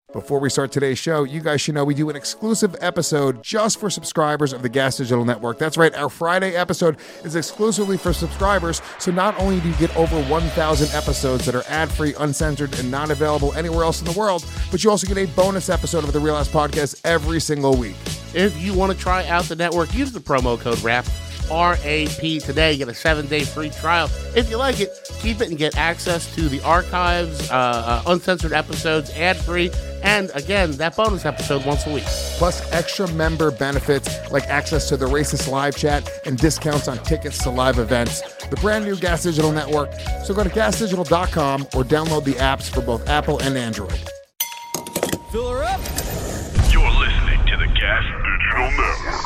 Before we start today's show, you guys should know we do an exclusive episode just for subscribers of the Gas Digital Network. That's right, our Friday episode is exclusively for subscribers, so not only do you get over 1,000 episodes that are ad-free, uncensored, and not available anywhere else in the world, but you also get a bonus episode of the Real Ass Podcast every single week. If you want to try out the network, use the promo code RAP, R-A-P, today. Get a 7-day free trial. If you like it, keep it and get access to the archives, uncensored episodes, ad-free, and again, that bonus episode once a week. Plus extra member benefits like access to the Racist Live Chat and discounts on tickets to live events. The brand new Gas Digital Network. So go to gasdigital.com or download the apps for both Apple and Android. Fill her up. You're listening to the Gas Digital Network.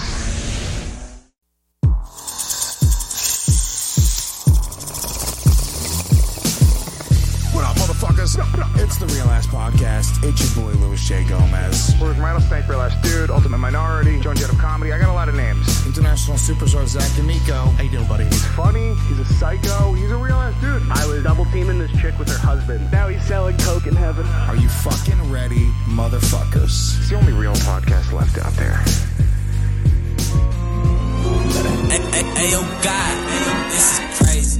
What up, motherfuckers? It's the Real Ass Podcast. It's your boy, Louis J. Gomez. Where's Rattlesnake, Real Ass Dude, Ultimate Minority, Joan Jett of Comedy. I got a lot of names. International superstar Zach D'Amico. How you doing, buddy? He's funny, he's a psycho, he's a real ass dude. I was double teaming this chick with her husband. Now he's selling coke in heaven. Are you fucking ready, motherfuckers? It's the only real podcast left out there. Hey, yo, God, this is crazy.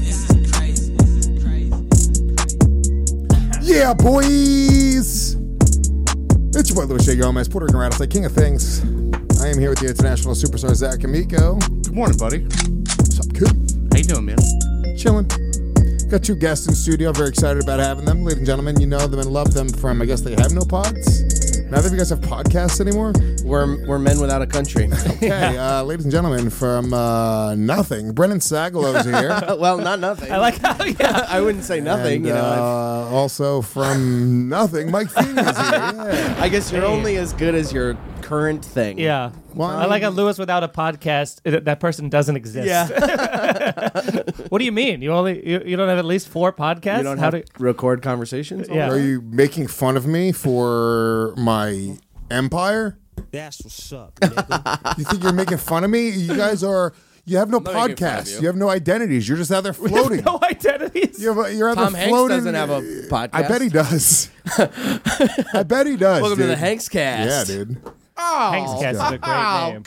Yeah, boys! It's your boy, Louis J. Gomez, Puerto Rican Rattlesnake, King of Things. I am here with the international superstar, Zach D'Amico. Good morning, buddy. What's up, kid? How you doing, man? Chilling. Got two guests in studio. Very excited about having them. Ladies and gentlemen, you know them and love them from, I guess they have no pods. Neither of you guys have podcasts anymore? We're men without a country. Okay, ladies and gentlemen, from nothing, Brennan Sagalow's here. Well, not nothing. I like how, yeah. I wouldn't say nothing. And, also from nothing, Mike Feeney is here. Yeah. I guess you're only as good as your current thing. Yeah. Well, I like how Lewis without a podcast, that person doesn't exist. Yeah. What do you mean? You don't have at least 4 podcasts? You don't have to record conversations? Yeah. Are you making fun of me for my empire? That's what's up, nigga. You think you're making fun of me? You guys are. You have no I'm not making fun of podcasts. you. You have no identities. You're just out there floating. No identities. You're out Tom there Hanks floating. doesn't have a podcast. I bet he does. I bet he does. Welcome dude. to the Hanks cast. Yeah, dude. Hank's Cast is a great name.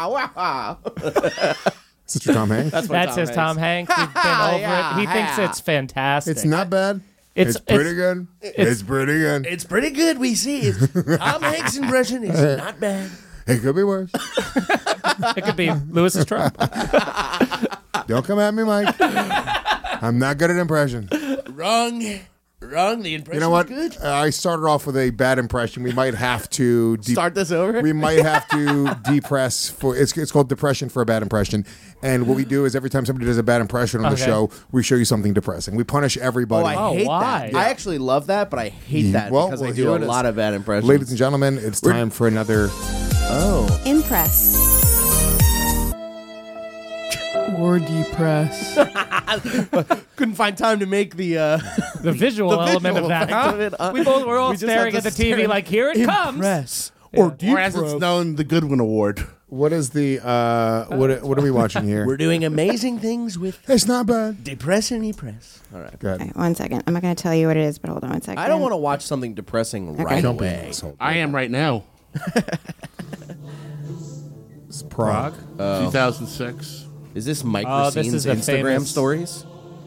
Is this your Tom Hanks? That's That's his Tom Hanks. We've been over it. He thinks it's fantastic. It's not bad. It's pretty good. It's pretty good. It's pretty good. We see it. Tom Hanks' impression is not bad. It could be worse. It could be Lewis's Trump. Don't come at me, Mike. I'm not good at impression. Wrong. The impression You know what? good. I started off with a bad impression. We might have to Start this over? We might have to depress for it's called depression for a bad impression. And what we do is every time somebody does a bad impression on the Okay. show, we show you something depressing. We punish everybody. I hate why? that. I actually love that, but I hate that Well, because well, I do here a it is. lot of bad impressions. Ladies and gentlemen, it's time for another Impress. Or depress. Couldn't find time to make the visual element of that. effect Huh? of it. We both were all We just staring had at to the TV stare. like, here it comes. Impress. Or as it's known, the Goodwin Award. what is the what are we watching here? We're doing amazing things with It's not bad. Depress and Impress. All right. Go All ahead. right, 1 second. I'm not going to tell you what it is, but hold on 1 second. I don't want to watch something depressing right Don't be an away. asshole. I am right now. It's Prague. 2006. Is this Mike Oh, this Racine's is a Instagram famous- stories?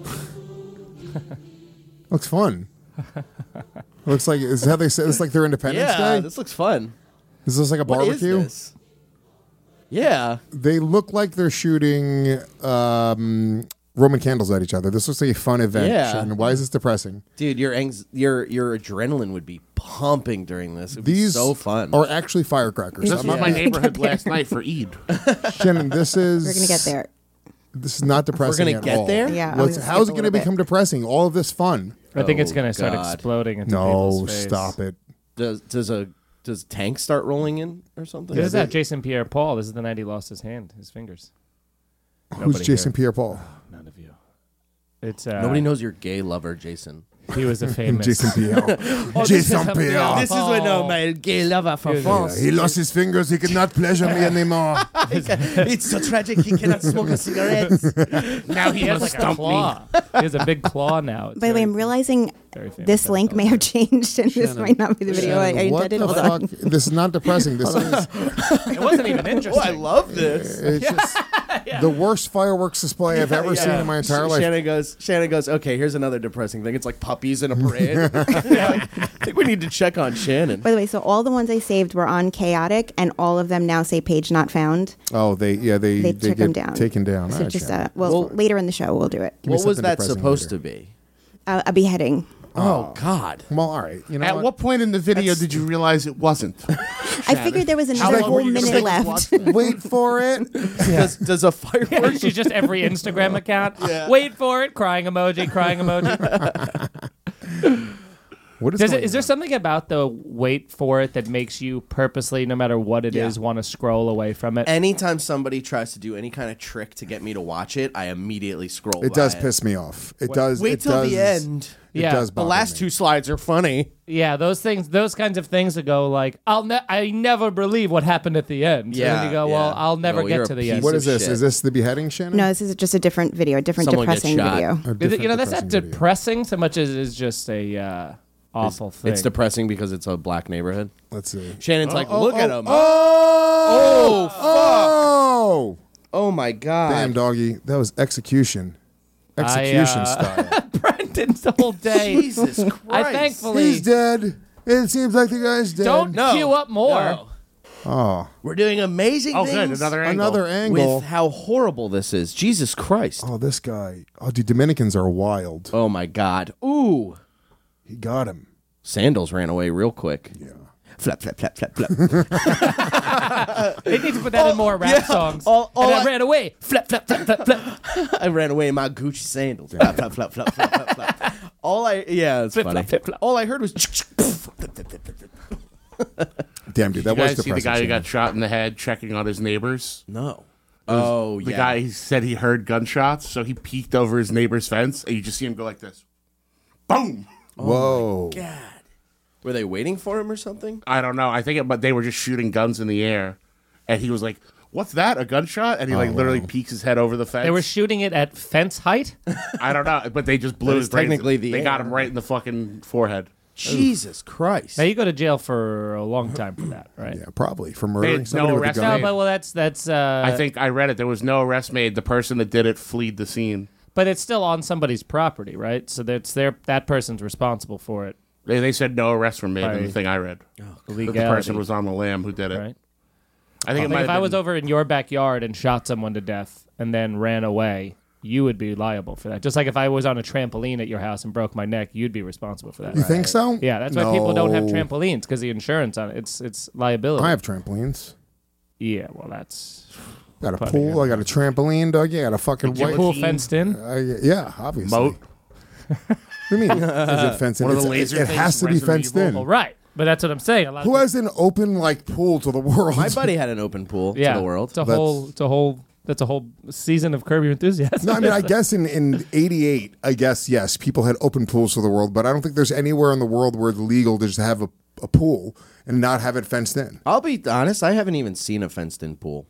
Looks fun. Looks like is how they say it's like their Independence Yeah, Day. this looks fun. Is this like a What is barbecue? this? Yeah. They look like they're shooting Roman candles at each other. This looks like a fun event. Yeah. And why is this depressing? Dude, your adrenaline would be pumping during this. It would be These so fun. are actually firecrackers. This I'm was not- my neighborhood last night for Eid. Shannon, this is We're going to get there. This is not depressing. gonna at get all. there? Yeah, What's, I'll how's skip it a going to little become depressing? All of this fun. I think it's Oh, going to start God. exploding into No, people's face. stop it. Does tank start rolling in or something? This is not Jason Pierre-Paul. This is the night he lost his hand, his fingers. Who's Nobody Jason here. Pierre-Paul? None of you. It's Nobody knows your gay lover, Jason. He was a famous. Jason Pierre. Jason Pierre. This is when my gay lover from France. He lost his fingers. He could not pleasure me anymore. It's so tragic. He cannot smoke a cigarette. Now He has like a claw. He has a big claw now. It's By the way, very- I'm realizing very famous this link may have changed, and this might not be the video I What intended. the Hold on. fuck? This is not depressing. This is It wasn't even interesting. I love this. it's just the worst fireworks display I've ever seen in my entire life. Shannon goes, okay, here's another depressing thing. It's like puppies in a parade. I think we need to check on Shannon. By the way, so all the ones I saved were on Chaotic, and all of them now say page not found. Oh, they They took get them down. taken down. So All right, just Shannon. later in the show we'll do it. me What was something that depressing supposed later. to be? A beheading. Oh, God. Well, all right. You know At what point in the video did you realize it wasn't? I figured there was another long whole were you gonna minute make left. Wait for it. Does a firework... She's just every Instagram account. Wait for it. Crying emoji. Crying emoji. What is Is going there on? something about the wait for it that makes you purposely, no matter what it is, want to scroll away from it? Anytime somebody tries to do any kind of trick to get me to watch it, I immediately scroll It by does piss me off. It does. Wait it till does, the end. It Yeah. does The bother last me. two slides are funny. Yeah, those kinds of things that go like, I never believe what happened at the end. Yeah, And then you go, well, yeah. I'll never No, you're get a to the piece end. What of is this? shit. Is this the beheading, Shannon? No, this is just a different video, a different Someone gets depressing shot. video. A Is it, different that's depressing not video. depressing so much as it's just a awful thing. It's depressing because it's a black neighborhood. Let's see. Shannon's like, look at him. Oh! Oh, my God. Damn, doggy. That was execution. Execution style. Brendan's the whole day. Jesus Christ. I thankfully He's dead. It seems like the guy's dead. don't No. queue up more. No. Oh, We're doing amazing Oh, things. good. Another angle. another angle. With how horrible this is. Jesus Christ. Oh, this guy. Oh, dude, Dominicans are wild. Oh, my God. Ooh. He got him. Sandals ran away real quick. Yeah. Flap, flap, flap, flap, flap. They need to put that in more rap songs. all and I I- ran away. Flap, flap, flap, flap, flap. I ran away in my Gucci sandals. Flap, flap, flap, flap, flap, flap, flap. It's Flip, funny. flap, flip, flap. All I heard was... Damn, dude, that You was guys see depressing. the guy who Shannon. got shot in the head checking on his neighbors? No. Oh, The yeah. guy, he said he heard gunshots, so he peeked over his neighbor's fence, and you just see him go like this. Boom! Whoa. God. Were they waiting for him or something? I don't know. I think but they were just shooting guns in the air. And he was like, what's that, a gunshot? And he literally peeks his head over the fence. They were shooting it at fence height. I don't know, but they just blew That his is brains. technically the They got air. him right in the fucking forehead. Jesus Christ. Now you go to jail for a long time for that, right? Yeah, probably for murdering no somebody with a arrest gun. No, but well, that's. I think I read it. There was no arrest made. The person that did it fled the scene. But it's still on somebody's property, right? So that's that person's responsible for it. They said no arrests were made in Right. the thing I read. That the Legality, person was on the lam who did it. right? I think it Like might if have I was been- over in your backyard and shot someone to death and then ran away, you would be liable for that. Just like if I was on a trampoline at your house and broke my neck, you'd be responsible for that. You think so? Yeah, that's why people don't have No. trampolines because the insurance on it, it's liability. I have trampolines. Yeah, well, that's Got a Putting pool. I got a trampoline, dog. Yeah, I got a fucking Your white. pool team. fenced in. Yeah, obviously. Moat. What do you mean? Is it fenced in? One of the It's- laser it things has to from be Resident fenced Evil. in. Well, right, but that's what I'm saying. A lot Who of has an open like pool to the world? My buddy had an open pool yeah, to the world. It's a whole. That's a whole season of Curb Your Enthusiasm. No, I mean, I guess in '88, I guess yes, people had open pools to the world, but I don't think there's anywhere in the world where it's legal to just have a pool and not have it fenced in. I'll be honest, I haven't even seen a fenced-in pool.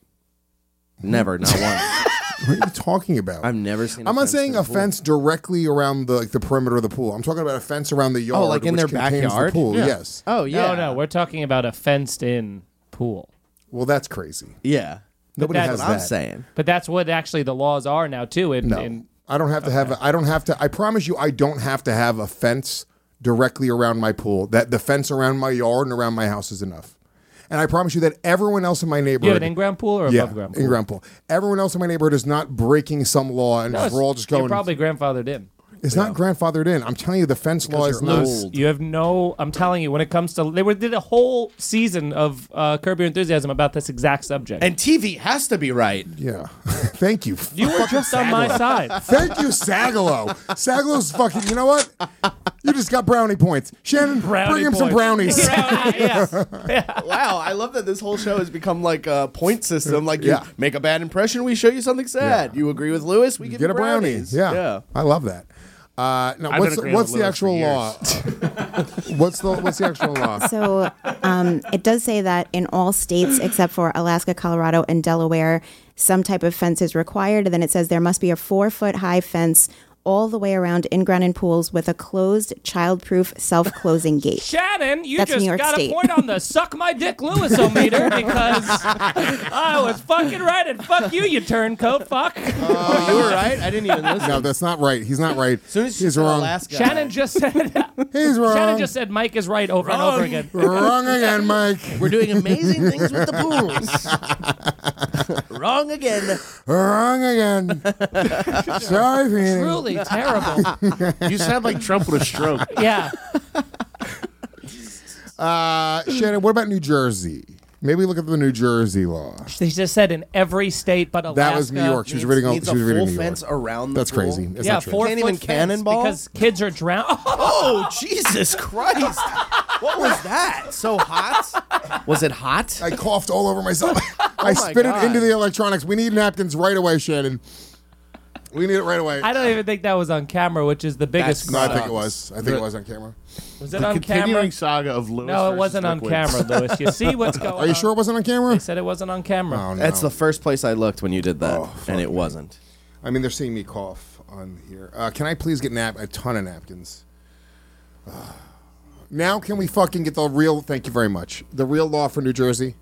Never, not once. What are you talking about? I've never seen. I'm not saying a fenced-in pool. fence directly around the perimeter of the pool. I'm talking about a fence around the yard. like in which their contains backyard? The pool. Yeah. Yes. Oh yeah. No, we're talking about a fenced-in pool. Well, that's crazy. Yeah. Nobody that's has That's what I'm that. saying. But that's what actually the laws are now too. No, I don't have to have. I don't have to. I promise you, I don't have to have a fence directly around my pool. That the fence around my yard and around my house is enough. And I promise you that everyone else in my you have neighborhood, an in-ground pool or above ground pool? in-ground pool. Everyone else in my neighborhood is not breaking some law, and No, we're all just going. You're probably grandfathered in. It's not grandfathered in. I'm telling you, the fence law is not. old. You have no. I'm telling you, when it comes to did a whole season of Curb Your Enthusiasm about this exact subject. And TV has to be right. Yeah. Thank you. you were just on my side. Thank you, Sagalo. Sagalow's fucking. You know what? You just got brownie points. Shannon, bring him some brownies. Wow, I love that this whole show has become like a point system. Like, you Yeah. make a bad impression, we show you something sad. Yeah. You agree with Lewis, we give Get you a brownie. brownies. Yeah. I love that. No, I've been agreeing what's with the Lewis actual for law? What's the actual law? So it does say that in all states except for Alaska, Colorado, and Delaware, some type of fence is required. And then it says there must be a 4-foot high fence all the way around in-ground and pools with a closed, child-proof, self-closing gate. Shannon, you That's just New York got State. a point on the suck my dick Lewis-o-meter because I was fucking right and fuck you, you turncoat fuck. Oh, you were right. I didn't even listen. No, that's not right. He's not right. As soon as you He's said wrong. Alaska, Shannon just said He's wrong. Shannon just said Mike is right over and over again. Wrong again, Mike. we're doing amazing things with the pools. Wrong again. Wrong again. Sorry, Phoenix. Truly terrible. You sound like Trump with a stroke. Yeah. Shannon, what about New Jersey? Maybe look at the New Jersey law. She just said in every state but Alaska. That was New York. She was reading. Needs She was a reading full New York. fence around the That's pool. crazy. It's Yeah, not true. 4 Can't foot even fence cannonball? because kids are drowning. Oh, Jesus Christ. What was that? So hot? Was it hot? I coughed all over myself. I my spit it God. into the electronics. We need napkins right away, Shannon. We need it right away. I don't even think that was on camera, which is the biggest No, I crime. think it was. I think it was on camera. Was it The on continuing camera? saga of Lewis. No, it versus wasn't on Liquids. camera, Lewis. You see what's going on? Are you sure it wasn't on camera? They said it wasn't on camera. Oh, no. That's the first place I looked when you did that, Oh, fuck and it me. wasn't. I mean, they're seeing me cough on here. Can I please get a ton of napkins? Now can we fucking get the real, thank you very much, the real law for New Jersey?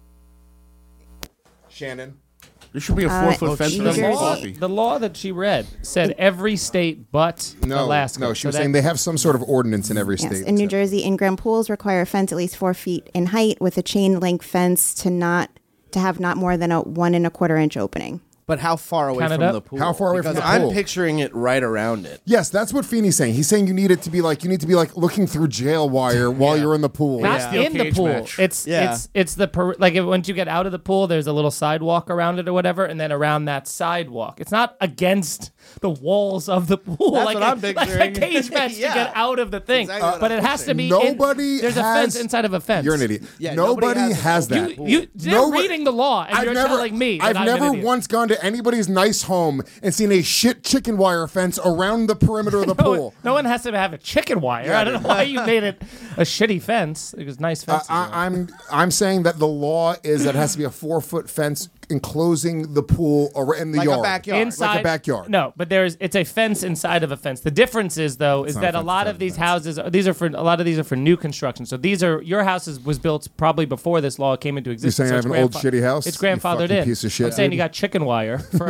Shannon? There should be a 4-foot fence New around the Jersey. coffee. The law that she read said every state but Alaska. No, she was So saying that- they have some sort of ordinance in every Yes, state. in New Jersey, in-ground pools require a fence at least 4 feet in height with a chain link fence to have not more than a 1 1/4 inch opening. But how far away Count it from up. the pool? How far away from Because the I'm pool? picturing it right around it. Yes, that's what Feeney's saying. He's saying you need to be like looking through jail wire while you're in the pool. Not Steel in the cage pool. match. It's Yeah. once you get out of the pool, there's a little sidewalk around it or whatever, and then around that sidewalk, it's not against the walls of the pool. That's like what I'm like picturing. a cage match Yeah. to get out of the thing. Exactly what but I'm it has to be. Nobody there's a has- fence inside of a fence. You're an idiot. Yeah, nobody nobody has has that. They're Nobody- reading the law, and you're telling me that I've I'm an never idiot. once gone to anybody's nice home and seen a shit chicken wire fence around the perimeter of the pool. No one has to have a chicken wire. Yeah, I don't know why you made it a shitty fence. It was nice fence. I'm saying that the law is that it has to be a 4-foot fence enclosing the pool in the Like a yard. backyard. Inside, Like a backyard. No, but it's a fence inside of a fence. The difference is though is not that a a fence lot inside of of a these fence. houses, a lot of these are for new construction. So your house was built probably before this law came into existence. saying so I it's have an old grandfa- shitty house? It's You grandfathered fucking in. piece of shit, I'm saying dude. you got chicken wire. For,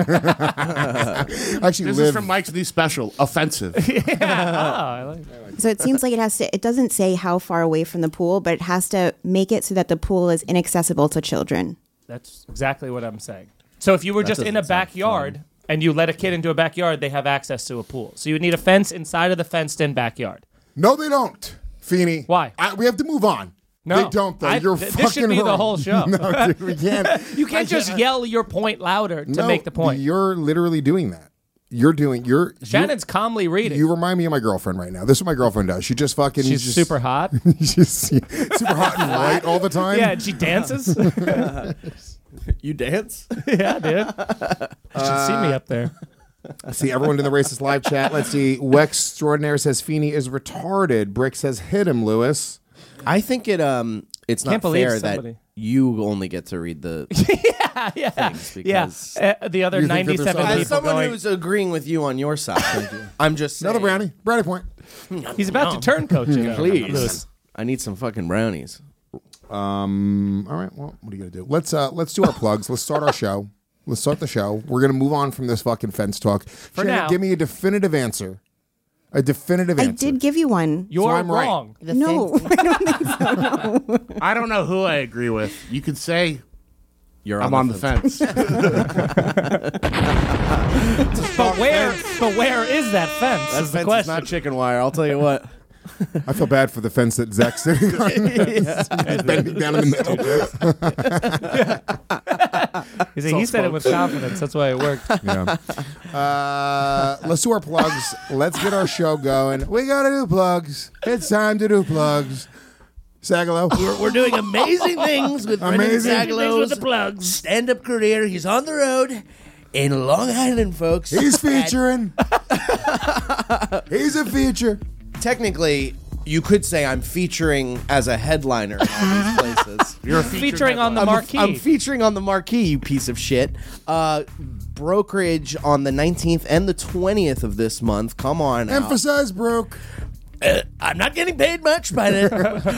I actually This live. is from Mike's new special, Offensive. I like it. So it seems like it doesn't say how far away from the pool, but it has to make it so that the pool is inaccessible to children. That's exactly what I'm saying. So if you were just in a doesn't sound backyard and you let a kid into a backyard, they have access to a pool. So you would need a fence inside of the fenced-in backyard. No, they don't, Feeney. Why? We have to move on. No, They don't, though. You're fucking this should be wrong. the whole show. No, dude, we can't. You can't just yell your point louder to No, make the point. You're literally doing that. Shannon's calmly reading. You remind me of my girlfriend right now. This is what my girlfriend does. She just fucking. She's just, super hot. She's super hot and white all the time. Yeah, and she dances. You dance? Yeah, dude. You should see me up there. See everyone in the Racist Live chat. Let's see. Wex Extraordinaire says Feeney is retarded. Brick says hit him, Lewis. I think it's Can't not believe fair somebody- that you only get to read the Yeah, things yeah. because The other You think that there's 97 something- as people someone going, who's agreeing with you on your side, I'm just saying, Another brownie. Brownie point. he's about to turn coach you. Please, I need some fucking brownies. All right. Well, what are you gonna do? Let's do our plugs. Let's start our show. Let's start the show. We're gonna move on from this fucking fence talk. Shannon, now. give me a definitive answer. A definitive I answer. did give you one. You're I'm right. wrong. No, I don't think so. No. I don't know who I agree with. You could say You're I'm on the fence. But where is that fence? That is the fence is question. not chicken wire. I'll tell you what. I feel bad for the fence that Zach's sitting on. He's bending down in the middle. You see, he said it with confidence. That's why it worked. Yeah. Let's do our plugs. Let's get our show going. We gotta do plugs. It's time to do plugs. Sagalo. We're doing amazing things with Brendan Amazing things Zagalow's with the plugs. stand-up career. He's on the road in Long Island, folks. He's featuring. He's a feature. Technically, you could say I'm featuring as a headliner in all these places. You're Featuring on the marquee. I'm featuring on the marquee, you piece of shit. Brokerage on the 19th and the 20th of this month. Come on out. Emphasize broke. I'm not getting paid much, but They're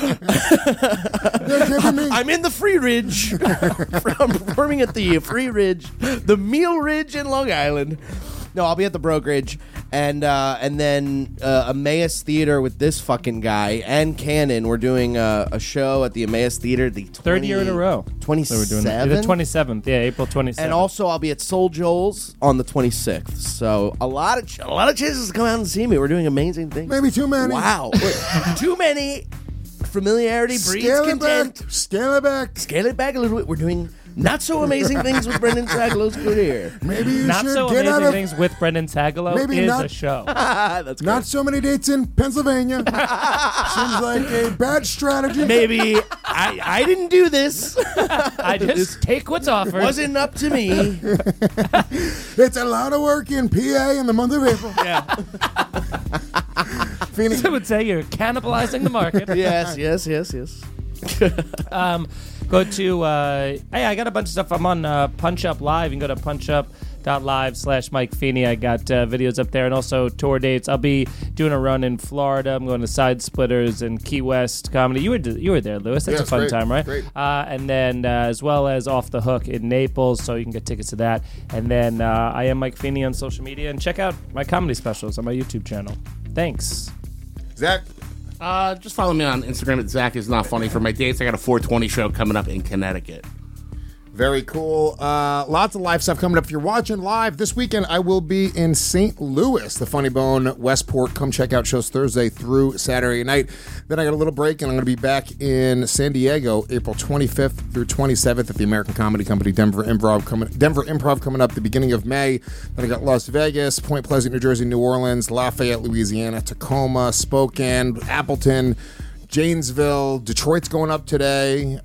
giving me. I'm in the Free Ridge. I'm performing at the Free Ridge, the Meal Ridge in Long Island. No, I'll be at the Brokerage, and then Emmaus Theater with this fucking guy and Cannon. We're doing a show at the Emmaus Theater, the Third year in a row. 27th? The 27th, yeah, April 27th. And also, I'll be at Soul Joel's on the 26th. So a lot of chances to come out and see me. We're doing amazing things. Maybe too many. Wow, too many. Familiarity breeds Scale it contempt. back. Scale it back. Scale it back a little bit. We're doing not so amazing things with Brendan Sagalow's career. Maybe you Not should so get out amazing of. things with Brendan Sagalow Maybe is not- a show. That's Not so many dates in Pennsylvania. Seems like a bad strategy. Maybe I didn't do this. I just take what's offered. Wasn't up to me. It's a lot of work in PA in the month of April. Yeah. Phoenix. I would say you're cannibalizing the market. Yes. Go to, hey, I got a bunch of stuff. I'm on Punch Up Live. You can go to punchup.live/Mike Feeney. I got videos up there and also tour dates. I'll be doing a run in Florida. I'm going to Side Splitters and Key West Comedy. You were there, Lewis. That's Yeah, a fun great, time, right? great. And then as well as Off the Hook in Naples, so you can get tickets to that. And then I am Mike Feeney on social media. And check out my comedy specials on my YouTube channel. Thanks. Zach. Just follow me on Instagram at Zach is not funny for my dates. I got a 420 show coming up in Connecticut. Very cool. Lots of live stuff coming up. If you're watching live this weekend, I will be in St. Louis, the Funny Bone, Westport. Come check out shows Thursday through Saturday night. Then I got a little break, and I'm going to be back in San Diego, April 25th through 27th at the American Comedy Company, Denver Improv coming up the beginning of May. Then I got Las Vegas, Point Pleasant, New Jersey, New Orleans, Lafayette, Louisiana, Tacoma, Spokane, Appleton, Janesville, Detroit's going up today.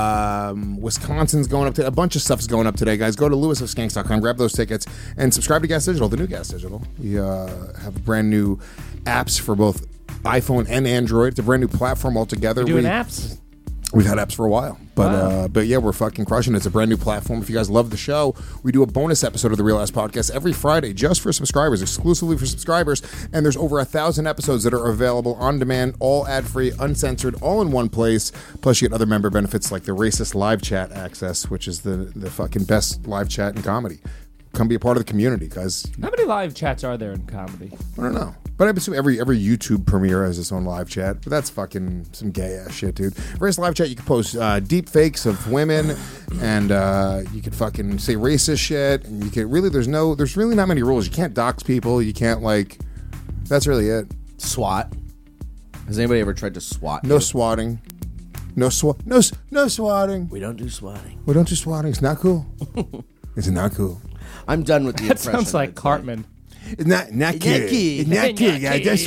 Wisconsin's going up today. A bunch of stuff's going up today, guys. Go to lewisofskanks.com, grab those tickets, and subscribe to Gas Digital, the new Gas Digital. We have brand new apps for both iPhone and Android. It's a brand new platform altogether. Doing apps? We've had apps for a while, but yeah, we're fucking crushing it. It's a brand new platform. If you guys love the show, we do a bonus episode of the Real Ass Podcast every Friday just for subscribers, exclusively for subscribers. And there's over 1,000 episodes that are available on demand, all ad-free, uncensored, all in one place. Plus, you get other member benefits like the racist live chat access, which is the fucking best live chat in comedy. Come be a part of the community, guys. How many live chats are there in comedy? I don't know. But I assume every YouTube premiere has its own live chat. But that's fucking some gay ass shit, dude. Race live chat, you can post deep fakes of women, and you could fucking say racist shit, and you can really there's really not many rules. You can't dox people. You can't that's really it. SWAT. Has anybody ever tried to SWAT? No you? swatting. No swatting. We don't do swatting. We don't do swatting. It's not cool. It's not cool. I'm done with the That impression. sounds like Cartman. It's not cool. It's not cool, guys.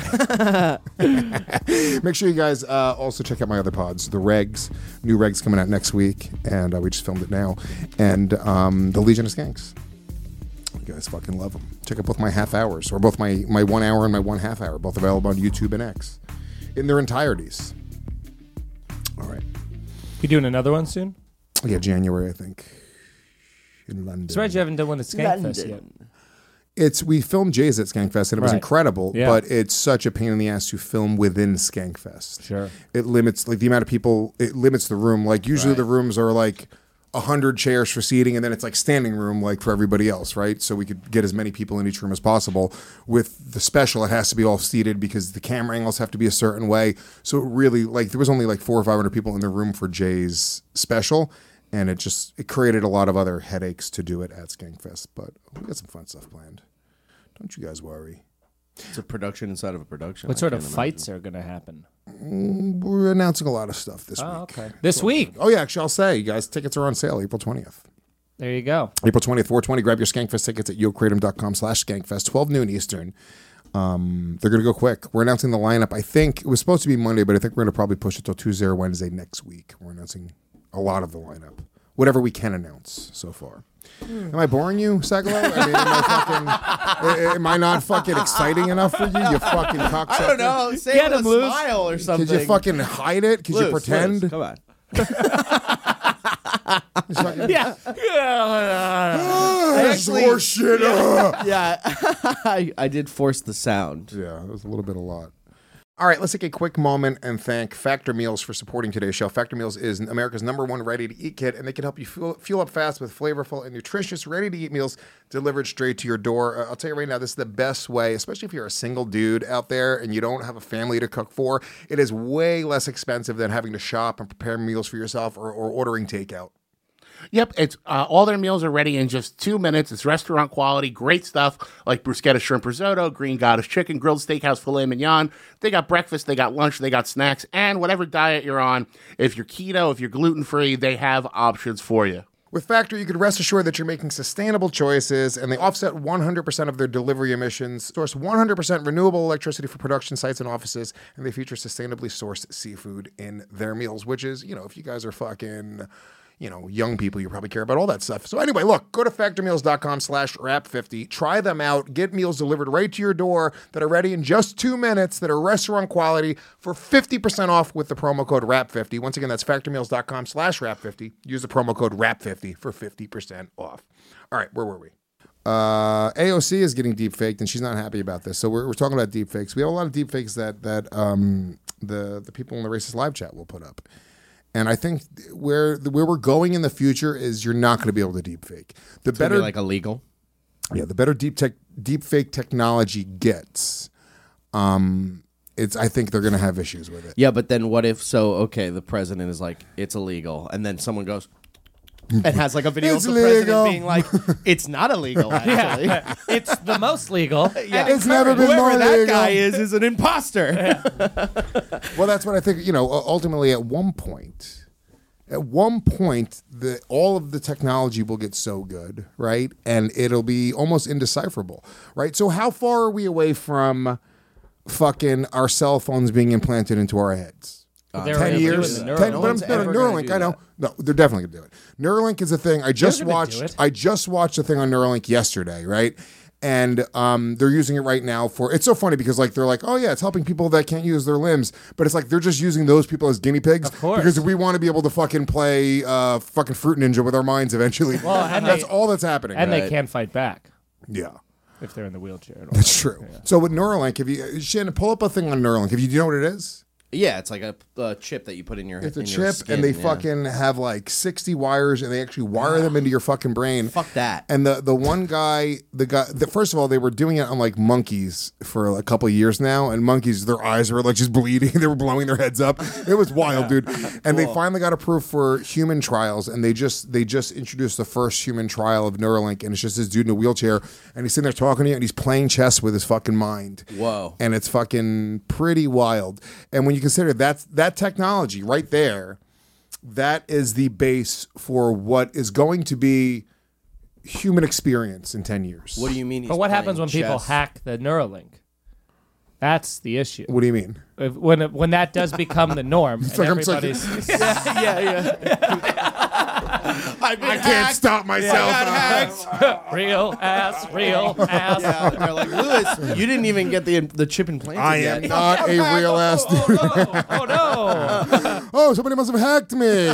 That's right. Make sure you guys also check out my other pods, The Regs. New Regs coming out next week, and we just filmed it now. And The Legion of Skanks. You guys fucking love them. Check out both my half hours, or both my 1 hour and my 1/2 hour, both available on YouTube and X in their entireties. All right. You doing another one soon? Yeah, January, I think. In London. Surprised you haven't done one at Skankfest yet. We filmed Jay's at Skankfest, and it was Right. incredible, Yeah. but it's such a pain in the ass to film within Skankfest. Sure. It limits the amount of people, it limits the room. Like usually Right. the rooms are like 100 chairs for seating, and then it's like standing room like for everybody else, right? So we could get as many people in each room as possible. With the special, it has to be all seated because the camera angles have to be a certain way. So it really, there was only 400 or 500 people in the room for Jay's special. And it created a lot of other headaches to do it at Skankfest. But we got some fun stuff planned. Don't you guys worry. It's a production inside of a production. What sort of fights are going to happen? We're announcing a lot of stuff this week. Okay. This week? Oh, yeah. Actually, I'll say, guys, tickets are on sale April 20th. There you go. April 20th, 420. Grab your Skankfest tickets at yokratom.com/Skankfest, 12 noon Eastern. They're going to go quick. We're announcing the lineup. I think it was supposed to be Monday, but I think we're going to probably push it till Tuesday or Wednesday next week. We're announcing a lot of the lineup. whatever we can announce so far. Am I boring you, Sagalo? I mean, am I not fucking exciting enough for you? You fucking cocksucker. I don't know. Say Get it with him, a Luz. smile or something. Could you fucking hide it? Could you pretend? Luz, come on. Yeah. That's horseshit. Yeah, I did force the sound. Yeah, it was a little bit a lot. All right, let's take a quick moment and thank Factor Meals for supporting today's show. Factor Meals is America's #1 ready-to-eat kit, and they can help you fuel up fast with flavorful and nutritious ready-to-eat meals delivered straight to your door. I'll tell you right now, this is the best way, especially if you're a single dude out there and you don't have a family to cook for. It is way less expensive than having to shop and prepare meals for yourself or ordering takeout. Yep, it's all their meals are ready in just 2 minutes. It's restaurant quality, great stuff like bruschetta shrimp risotto, green goddess chicken, grilled steakhouse filet mignon. They got breakfast, they got lunch, they got snacks, and whatever diet you're on. If you're keto, if you're gluten-free, they have options for you. With Factor, you can rest assured that you're making sustainable choices, and they offset 100% of their delivery emissions, source 100% renewable electricity for production sites and offices, and they feature sustainably sourced seafood in their meals, which is, if you guys are fucking... young people, you probably care about all that stuff. So anyway, look, go to factormeals.com/wrap50. Try them out. Get meals delivered right to your door that are ready in just 2 minutes, that are restaurant quality for 50% off with the promo code WRAP50. Once again, that's factormeals.com/wrap50. Use the promo code WRAP50 for 50% off. All right, where were we? AOC is getting deep faked, and she's not happy about this. So we're talking about deep fakes. We have a lot of deep fakes that the people in the Racist Live chat will put up. And I think where we're going in the future is you're not going to be able to deep fake. The It's better, gonna be like illegal. Yeah, the better deep fake technology gets, I think they're going to have issues with it. Yeah, but then what if? So okay, the president is like, it's illegal, and then someone goes and has like a video It's of the president legal. being like, it's not illegal actually. It's the most legal. Yeah, It's never been whoever more that legal. guy is an imposter. Well, that's what I think. Ultimately, at one point, all of the technology will get so good, right? And it'll be almost indecipherable, right? So how far are we away from fucking our cell phones being implanted into our heads? They're 10 able to do years. it in the 10, Neuralink. but I'm, one's no, ever gonna Neuralink, do I know. that. No, they're definitely going to do it. Neuralink is a thing. I just gonna do watched. it. I just watched a thing on Neuralink yesterday, right? And they're using it right now for. It's so funny because they're like, oh yeah, it's helping people that can't use their limbs, but it's like they're just using those people as guinea pigs. Of course. Because we want to be able to fucking play fucking Fruit Ninja with our minds eventually. Well, and that's they- all that's happening. And right? they can't fight back Yeah. if they're in the wheelchair. And all That's that. true. So with Neuralink, Shannon, pull up a thing on Neuralink. Do you know what it is? Yeah, it's like a chip that you put in your. It's a in your chip, skin, and they yeah. fucking have like 60 wires, and they actually wire them into your fucking brain. Fuck that. And the one guy, first of all, they were doing it on like monkeys for a couple of years now, and monkeys, their eyes were like just bleeding. They were blowing their heads up. It was wild, dude. And they finally got approved for human trials, and they just introduced the first human trial of Neuralink, and it's just this dude in a wheelchair, and he's sitting there talking to you, and he's playing chess with his fucking mind. Whoa. And it's fucking pretty wild. And when you consider that technology right there, that is the base for what is going to be human experience in 10 years. What do you mean? He's But what happens playing when people chess? hack the Neuralink? That's the issue. What do you mean? When that does become the norm, and like I'm everybody's I've been I can't stop myself. real ass. Yeah, they're like, Lewis, you didn't even get the chip implanted I yet. am not a real ass dude. Oh no! Oh, somebody must have hacked me.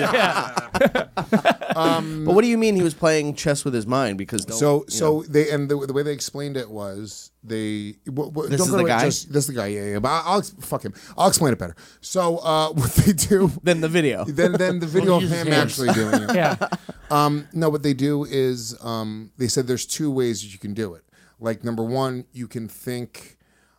But what do you mean he was playing chess with his mind? Because So they and the way they explained it was they. This is the guy? This is the guy. Yeah. But I'll fuck him. I'll explain it better. So what they do. then the video. Then the video of him actually doing it. Yeah, No, what they do is they said there's two ways that you can do it. Like number one, you can think,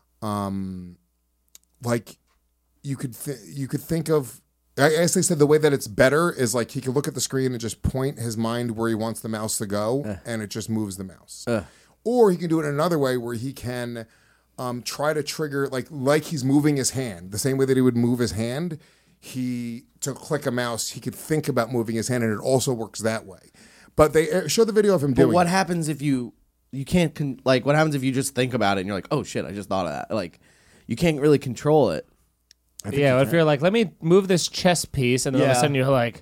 like you could think of. I guess they said the way that it's better is like he can look at the screen and just point his mind where he wants the mouse to go, and it just moves the mouse. Or he can do it another way where he can try to trigger like he's moving his hand the same way that he would move his hand. To click a mouse, he could think about moving his hand, and it also works that way. But they show the video of him But doing what it. happens if you can't what happens if you just think about it and you're like, oh shit, I just thought of that. Like, you can't really control it. yeah. If you're like, let me move this chess piece, and then all of a Yeah. sudden you're like,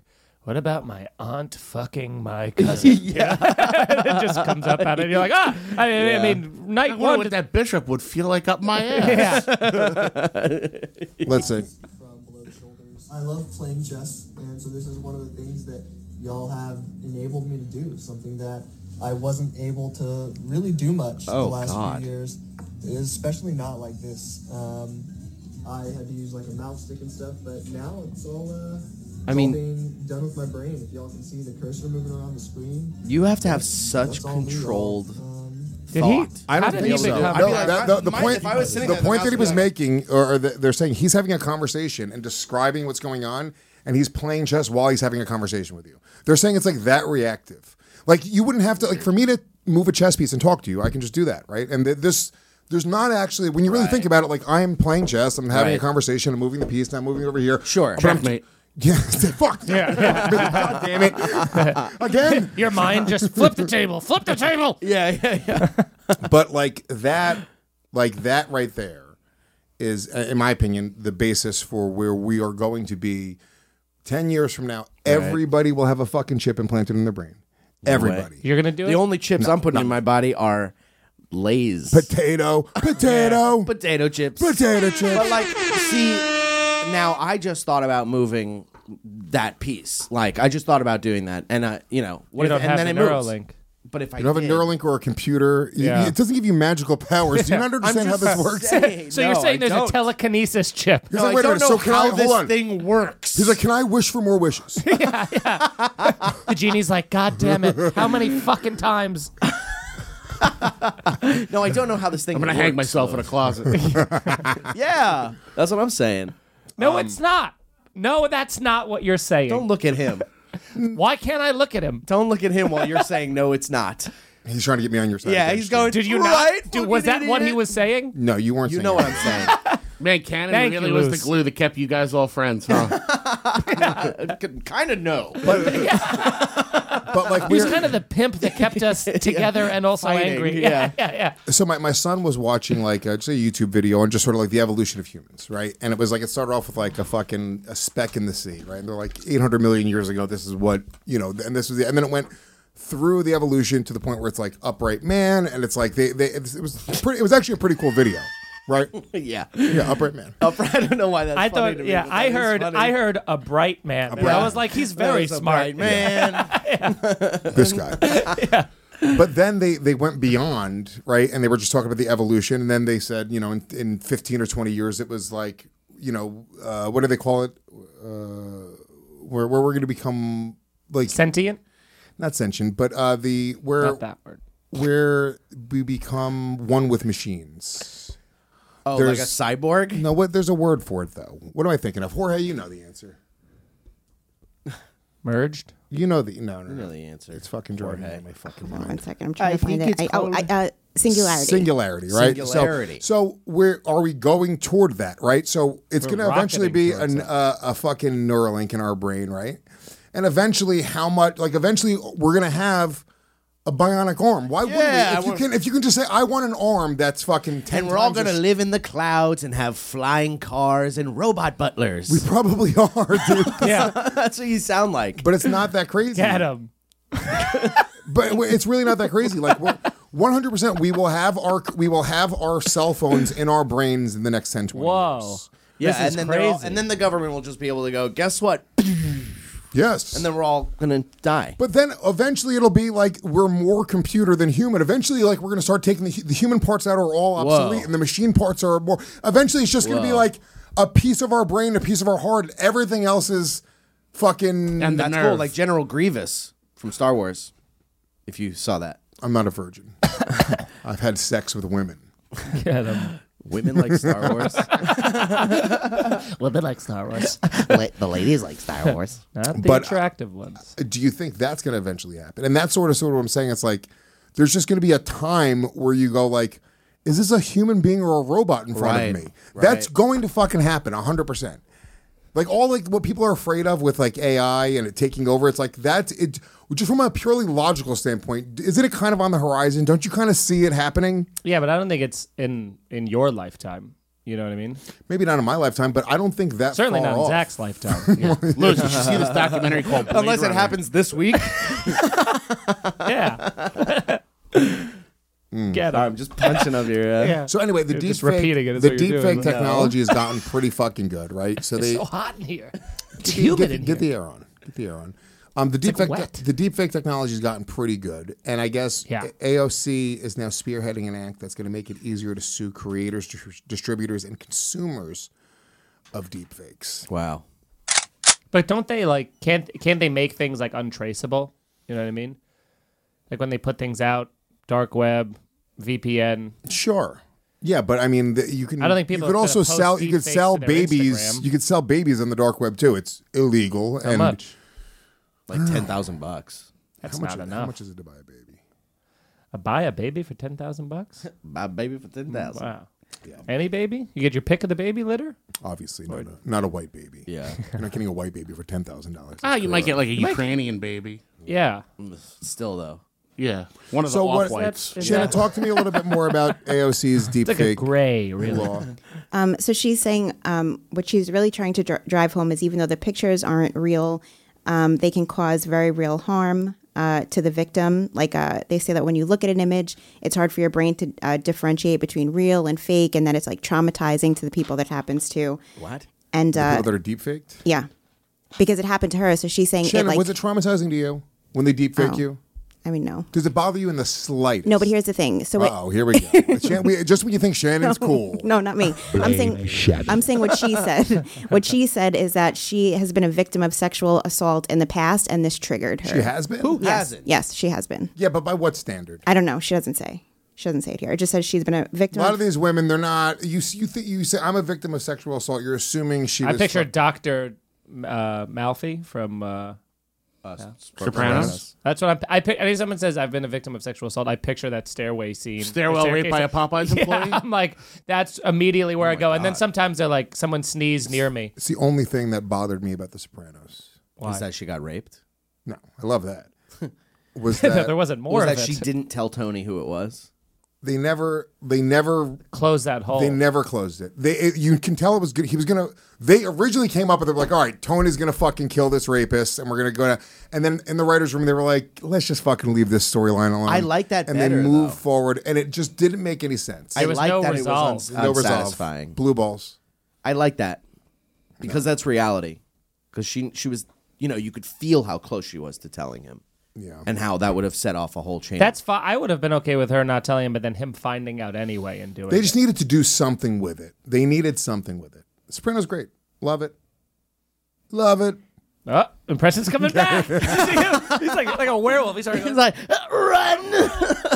what about my aunt fucking my cousin? Yeah. It just comes up out of it. You're like, I mean, night I wonder one. what that bishop would feel like up my ass. Let's see. From below the shoulders. I love playing chess, and so this is one of the things that y'all have enabled me to do, something that I wasn't able to really do much the last few years, especially not like this. I had to use like a mouse stick and stuff, but now it's all all being done with my brain. If y'all can see the cursor moving around the screen. You have to have such controlled Did he? thought. I don't How did think he so. become- No, the point, if I was sitting the there, the point mouse that he would was be making, or they're saying he's having a conversation and describing what's going on, and he's playing chess while he's having a conversation with you. They're saying it's like that reactive. Like you wouldn't have to, like for me to move a chess piece and talk to you, I can just do that, right? And there's not actually, when you really think about it, like I'm playing chess, I'm having a conversation, I'm moving the piece, and I'm moving over here. Sure. Checkmate. Yeah, fuck. God damn it. Again. Your mind just flip the table. Flip the table. Yeah. But like that right there is, in my opinion, the basis for where we are going to be 10 years from now. Everybody will have a fucking chip implanted in their brain. Everybody. You're going to do it? The only chips I'm putting in my body are Lay's. Potato chips. Potato chips. But like, see, now I just thought about moving that piece. Like, I just thought about doing that. And, what You if, don't and have then the it moves. Neuralink. But if I you don't have a did- Neuralink or a computer. Yeah. It doesn't give you magical powers. Do you not understand how this works? So you're saying there's a telekinesis chip. He's No, like, I wait a don't minute, know so can how hold this on. thing works. He's like, can I wish for more wishes? The genie's like, God damn it. How many fucking times? No, I don't know how this thing I'm going to hang myself in a closet. Yeah. That's what I'm saying. No, it's not. No, that's not what you're saying. Don't look at him. Why can't I look at him? Don't look at him while you're saying, no, it's not. He's trying to get me on your side. Yeah, again, he's Stu. going, Did you right, not? Dude, was that what he was saying? No, you weren't You saying know what that. I'm saying. Man, Cannon Thank really you, was Luce. the glue that kept you guys all friends, huh? Kind of no. But like, He was we're- kind of the pimp that kept us together and also Fighting, angry. yeah. So my son was watching like just a YouTube video on just sort of like the evolution of humans, right? And it was like it started off with like a speck in the sea, right? And they're like 800 million years ago, this is what, and this was and then it went through the evolution to the point where it's like upright man, and it's like it was actually a pretty cool video, right? Yeah. Yeah, upright man. I don't know why that's I funny thought, to me, yeah, but I that is funny. heard a bright man. And bright I man. was like, he's That very is a smart. bright man. This guy. But then they went beyond, right? And they were just talking about the evolution. And then they said, in 15 or 20 years, it was like, what do they call it? Where we're going to become like Sentient? not sentient, but Not that word. where we become one with machines. Oh, like a There's- cyborg? No, there's a word for it though. What am I thinking of? Jorge, you know the answer. Merged? You know the no. I know the answer. It's fucking driving me out of my fucking mind. 1 second. I'm trying I to find think it. it's Singularity. Singularity, right? Singularity. So are we going toward that, right? So it's We're going to eventually be rocketing towards a fucking Neuralink in our brain, right? And eventually, eventually we're going to have a bionic arm. Why Yeah, wouldn't we? If you can just say, I want an arm that's fucking 10 And we're all times going to as- live in the clouds and have flying cars and robot butlers. We probably are, dude. Yeah. That's what you sound like. But it's not that crazy. Get him. But it's really not that crazy. Like 100%, we will have our cell phones in our brains in the next 10, 20 Whoa. years. Yeah, This is and then crazy. and then the government will just be able to go, guess what? Yes. And then we're all going to die. But then eventually it'll be like we're more computer than human. Eventually, like we're going to start taking the human parts out are all obsolete, and the machine parts are more. Eventually, it's just going to be like a piece of our brain, a piece of our heart. Everything else is fucking. And the That's nerve. cool. Like General Grievous from Star Wars, if you saw that. I'm not a virgin. I've had sex with women. Get him. Women like Star Wars. Women like Star Wars. The ladies like Star Wars. Not the But- attractive ones. Do you think that's going to eventually happen? And that's sort of what I'm saying. It's like there's just going to be a time where you go like, is this a human being or a robot in front of Right, me? right. That's going to fucking happen 100%. Like all like what people are afraid of with like AI and it taking over, it's like that's it. Just from a purely logical standpoint, isn't it kind of on the horizon? Don't you kind of see it happening? Yeah, but I don't think it's in your lifetime. You know what I mean? Maybe not in my lifetime, but I don't think that Certainly far not in off. Zach's lifetime. Louis, you should see this documentary called Blade Unless it Runner. happens this week. Yeah. Get him. I'm just punching up your. Yeah. So anyway, the You're deep just repeating it is what you're doing. technology has gotten pretty fucking good, right? So It's they so hot in here. It's humid in here. get the air on. Get the air on. The deepfake technology has gotten pretty good, and I guess AOC is now spearheading an act that's going to make it easier to sue creators, distributors, and consumers of deepfakes. Wow. But don't they can't they make things like untraceable? You know what I mean? Like when they put things out, dark web, VPN. Sure. Yeah, but I mean, you can. I don't think people You could are also gonna sell. post You could deepfakes sell to their babies. Instagram. You could sell babies on the dark web too. It's illegal. How and much? Like $10,000. That's how much, not enough. How much is it to buy a baby? Buy a baby for $10,000? Buy a baby for $10,000. Wow. Yeah. Any baby? You get your pick of the baby litter? Obviously, not a white baby. Yeah. You're not getting a white baby for $10,000. Ah, you might get like a Ukrainian baby. Yeah. Still though. Yeah. One of the So what? off-whites. Shannon, talk to me a little bit more about AOC's deepfake It's like a gray, really. law. So she's saying what she's really trying to drive home is even though the pictures aren't real, they can cause very real harm to the victim. Like they say that when you look at an image, it's hard for your brain to differentiate between real and fake, and that it's like traumatizing to the people that happens to. What? And The people that are deepfaked? yeah, because it happened to her. So she's saying Shannon, it like. was it traumatizing to you when they deepfake you? I mean, no. Does it bother you in the slightest? No, but here's the thing. So Oh, here we go. Just when you think Shannon's cool. No, not me. I'm saying what she said. What she said is that she has been a victim of sexual assault in the past, and this triggered her. She has been? Who Yes. hasn't? Yes, she has been. Yeah, but by what standard? I don't know. She doesn't say. She doesn't say it here. It just says she's been a A victim. lot of these women, they're not. You say I'm a victim of sexual assault. You're assuming she I was. picture Dr. Malfi from Sopranos. That's what I pick. Anytime someone says I've been a victim of sexual assault, I picture that stairway scene. Stairwell The rape by a Popeyes employee? Yeah, I'm like, that's immediately where I go. And then sometimes they're like, someone sneezed near me. It's the only thing that bothered me about The Sopranos. Was that she got raped? No, I love that. Was that there wasn't more Was of that it. she didn't tell Tony who it was? they never Close that hole. They never closed it. You can tell it was good. He was gonna. They originally came up with it like, all right, Tony's gonna fucking kill this rapist, and we're gonna go to. And then in the writers' room, they were like, let's just fucking leave this storyline alone. I like that and better, they moved though. forward, and it just didn't make any sense. I was like no that resolve. it was No resolve. unsatisfying. Blue balls. I like that because that's reality. Because she was, you could feel how close she was to telling him. Yeah. And how that would have set off a whole chain. That's fine. I would have been okay with her not telling him, but then him finding out anyway and doing They it. just needed to do something with it. They needed something with it. Sopranos great. Love it. Love it. Oh, Impression's coming back. He's like a werewolf. He's like, run!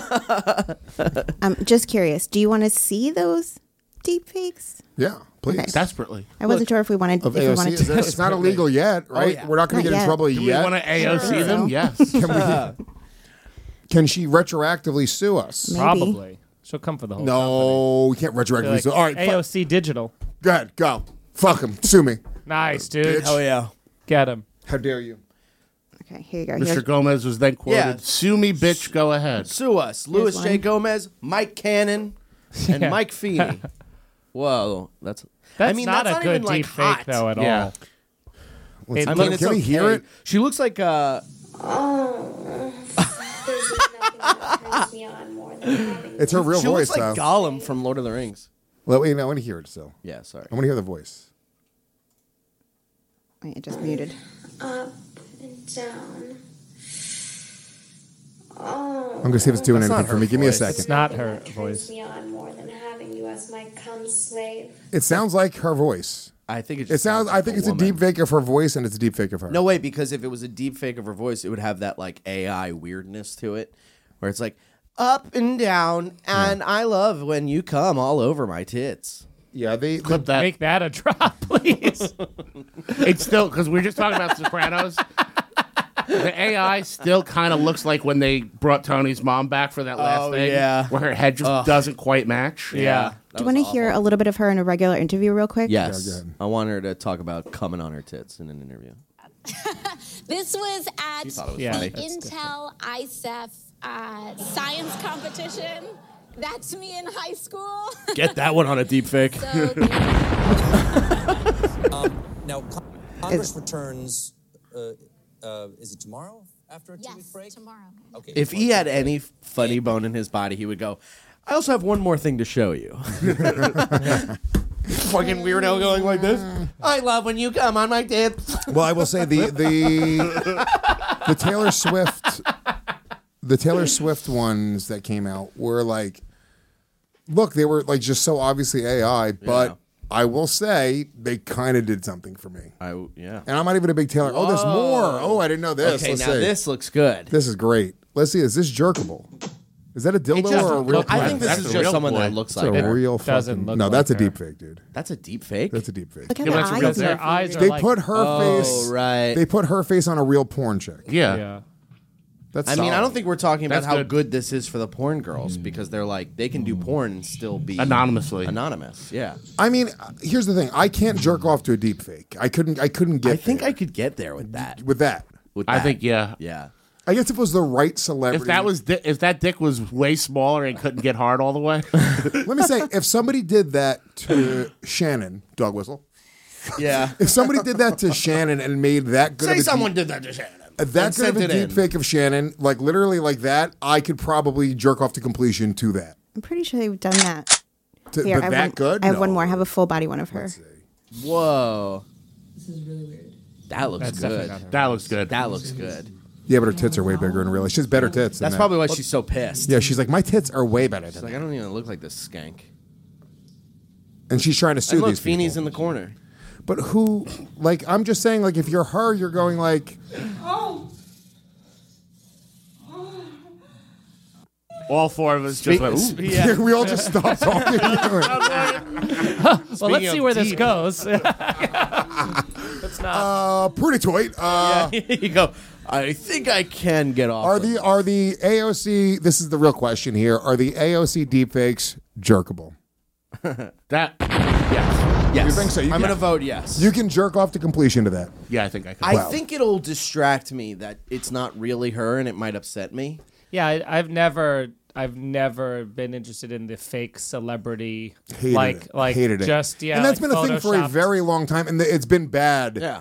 I'm just curious. Do you want to see those deepfakes? Yeah, please. Okay. Desperately. I wasn't sure if we wanted. Of if we AOC, wanted is that- it's not illegal yet, right? yeah. We're not going to Not get in yet. trouble Do we yet. want to AOC Sure. them? So. Yes. Can she retroactively sue us? Maybe. Probably. She'll come for the whole No, we can't retroactively company. sue. All right, AOC Digital. go ahead, go. Fuck him. Sue me. Nice, dude. Bitch. Oh, yeah. Get him. How dare you? Okay, here you go. Mr. Here's- Gomez was then quoted, Yeah. sue me, bitch, go ahead. Sue us. Louis J. one. Gomez, Mike Cannon, and Yeah. Mike Feeney. Whoa. That's That's not not a good even, like, deep fake, hot. though, at Yeah. all. Let's- I can mean, it's we okay. hear it? She looks like It's her real she voice, looks like though. Gollum from Lord of the Rings. Well, wait, I want to hear it still. Yeah, sorry. I want to hear the voice. Wait, it just muted. Up and down. I'm going to see if it's doing That's not anything for her me. Give me a voice. second. It's not Nothing her that turns voice. me on more than having you as my cum slave. It sounds like her voice. I think it It just sounds. I think it's a woman. deep fake of her voice, and it's a deep fake of her. No way, because if it was a deep fake of her voice, it would have that like AI weirdness to it, where it's like up and down, and I love when you come all over my tits. Yeah, they Clip that. Make that a drop, please. It's still, because we were just talking about Sopranos. The AI still kind of looks like when they brought Tony's mom back for that last thing. yeah. Where her head just doesn't quite match. Yeah. Do you want to hear a little bit of her in a regular interview, real quick? Yes. Yeah, go ahead. I want her to talk about coming on her tits in an interview. This was at thought it was Yeah, the funny. Intel ISEF science competition. That's me in high school. Get that one on a deep fake. Now, Congress returns, is it tomorrow after a 2-week break? Tomorrow. Okay. If he had any funny bone in his body, he would go, I also have one more thing to show you. Fucking weirdo going like this. I love when you come on my tits. Well, I will say the Taylor Swift ones that came out were like, look, they were like just so obviously AI, but I will say they kind of did something for me. Yeah. And I'm not even a big Taylor. Oh, there's more. Oh, I didn't know this. Okay, Let's now see. this looks good. This is great. Let's see. Is this jerkable? Is that a dildo or a real? I think this is just someone that looks like a her. real doesn't fucking. look No, like that's a her. deep fake, dude. That's a deep fake? That's a deep fake. Look at the eyes. Because their eyes are They like, put her face. right. They put her face on a real porn chick. Yeah. That's. I mean, I don't think we're talking about That's how good. good this is for the porn girls because they're like, they can do porn and still be Anonymously. Anonymous, yeah. I mean, here's the thing. I can't jerk off to a deep fake. I couldn't get. I think there I could get there with that. with that. I think, yeah. Yeah. I guess if it was the right celebrity. If that dick was way smaller and couldn't get hard all the way. Let me say, if somebody did that to Shannon, dog whistle. Yeah. If somebody did that to Shannon and made that good Say of a someone did that to Shannon. that good of a deep fake of Shannon, like literally like that, I could probably jerk off to completion to that. I'm pretty sure they've done that. But Here, I have that one, good? I have No. one more. I have a full body one of her. Whoa. This is really weird. That looks That's good. definitely not her. That looks good. That looks good. Yeah, but her tits are way bigger in real life. She has better tits. than That's that. probably why she's so pissed. Yeah, she's like, my tits are way better She's than like, that. I don't even look like this skank. And she's trying to sue And look, these people. Feeney's in the corner. But who, like, I'm just saying, like, if you're her, you're going like, All four of us just went, ooh. Yeah. we all just stopped talking. well, let's see where this deep. goes. Let's not. Pretty toit. You go, I think I can get off. Are of the this." AOC? This is the real question here. Are the AOC deepfakes jerkable? That, yes. Yes. You think so? I'm going to vote yes. You can jerk off to completion to that. Yeah, I think I could. I think it'll distract me that it's not really her and it might upset me. Yeah, I've never been interested in the fake celebrity Hated it. just yeah. and that's like been a thing for a photoshopped. very long time, and it's been bad. Yeah.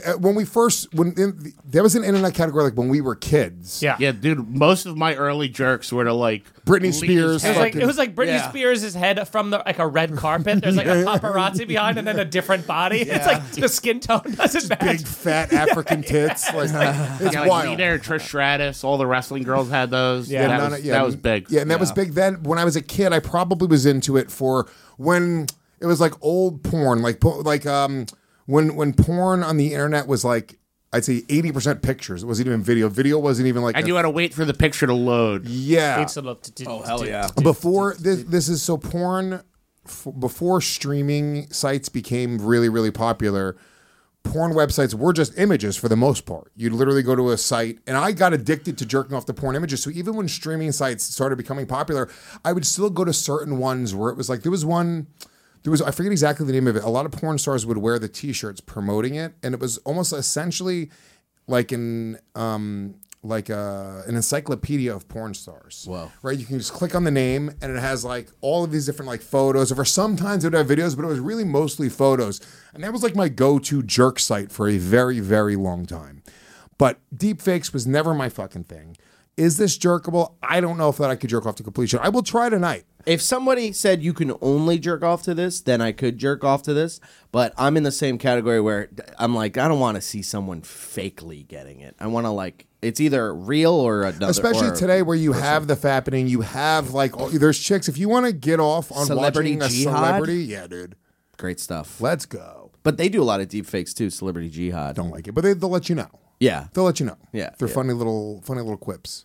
There was an internet category like when we were kids. Yeah. Yeah, dude, most of my early jerks were to like Britney Spears. It was like Britney Yeah. Spears' head from like a red carpet. There's like a paparazzi behind, and then a different body. It's like the skin tone doesn't match. Big fat African tits. Like, it's yeah, like wild. Nina and Trish Stratus, all the wrestling girls had those. Yeah. That was big. Yeah, and that was big then. When I was a kid, I probably was into it for when it was like old porn, when porn on the internet was like, I'd say 80% pictures. It wasn't even video. Video wasn't even like. And you had to wait for the picture to load. Yeah. Oh, hell yeah. Before this is so porn. Before streaming sites became really, really popular, porn websites were just images for the most part. You'd literally go to a site, and I got addicted to jerking off to porn images. So even when streaming sites started becoming popular, I would still go to certain ones where it was like, I forget exactly the name of it. A lot of porn stars would wear the t-shirts promoting it, and it was almost essentially like an encyclopedia of porn stars. Wow. Right? You can just click on the name, and it has like all of these different like photos. Or sometimes it would have videos, but it was really mostly photos. And that was like my go-to jerk site for a very, very long time. But deepfakes was never my fucking thing. Is this jerkable? I don't know if that I could jerk off to completion. I will try tonight. If somebody said you can only jerk off to this, then I could jerk off to this. But I'm in the same category where I'm like, I don't want to see someone fakely getting it. I want to like, it's either real or another. Especially or today where you have the fappening, you have like, there's chicks. If you want to get off on Celebrity watching a jihad? celebrity, yeah, dude. Great stuff. Let's go. But they do a lot of deep fakes too, Celebrity Jihad. Don't like it, but they'll let you know. Yeah. They'll let you know. Yeah. They're Yeah. funny little quips.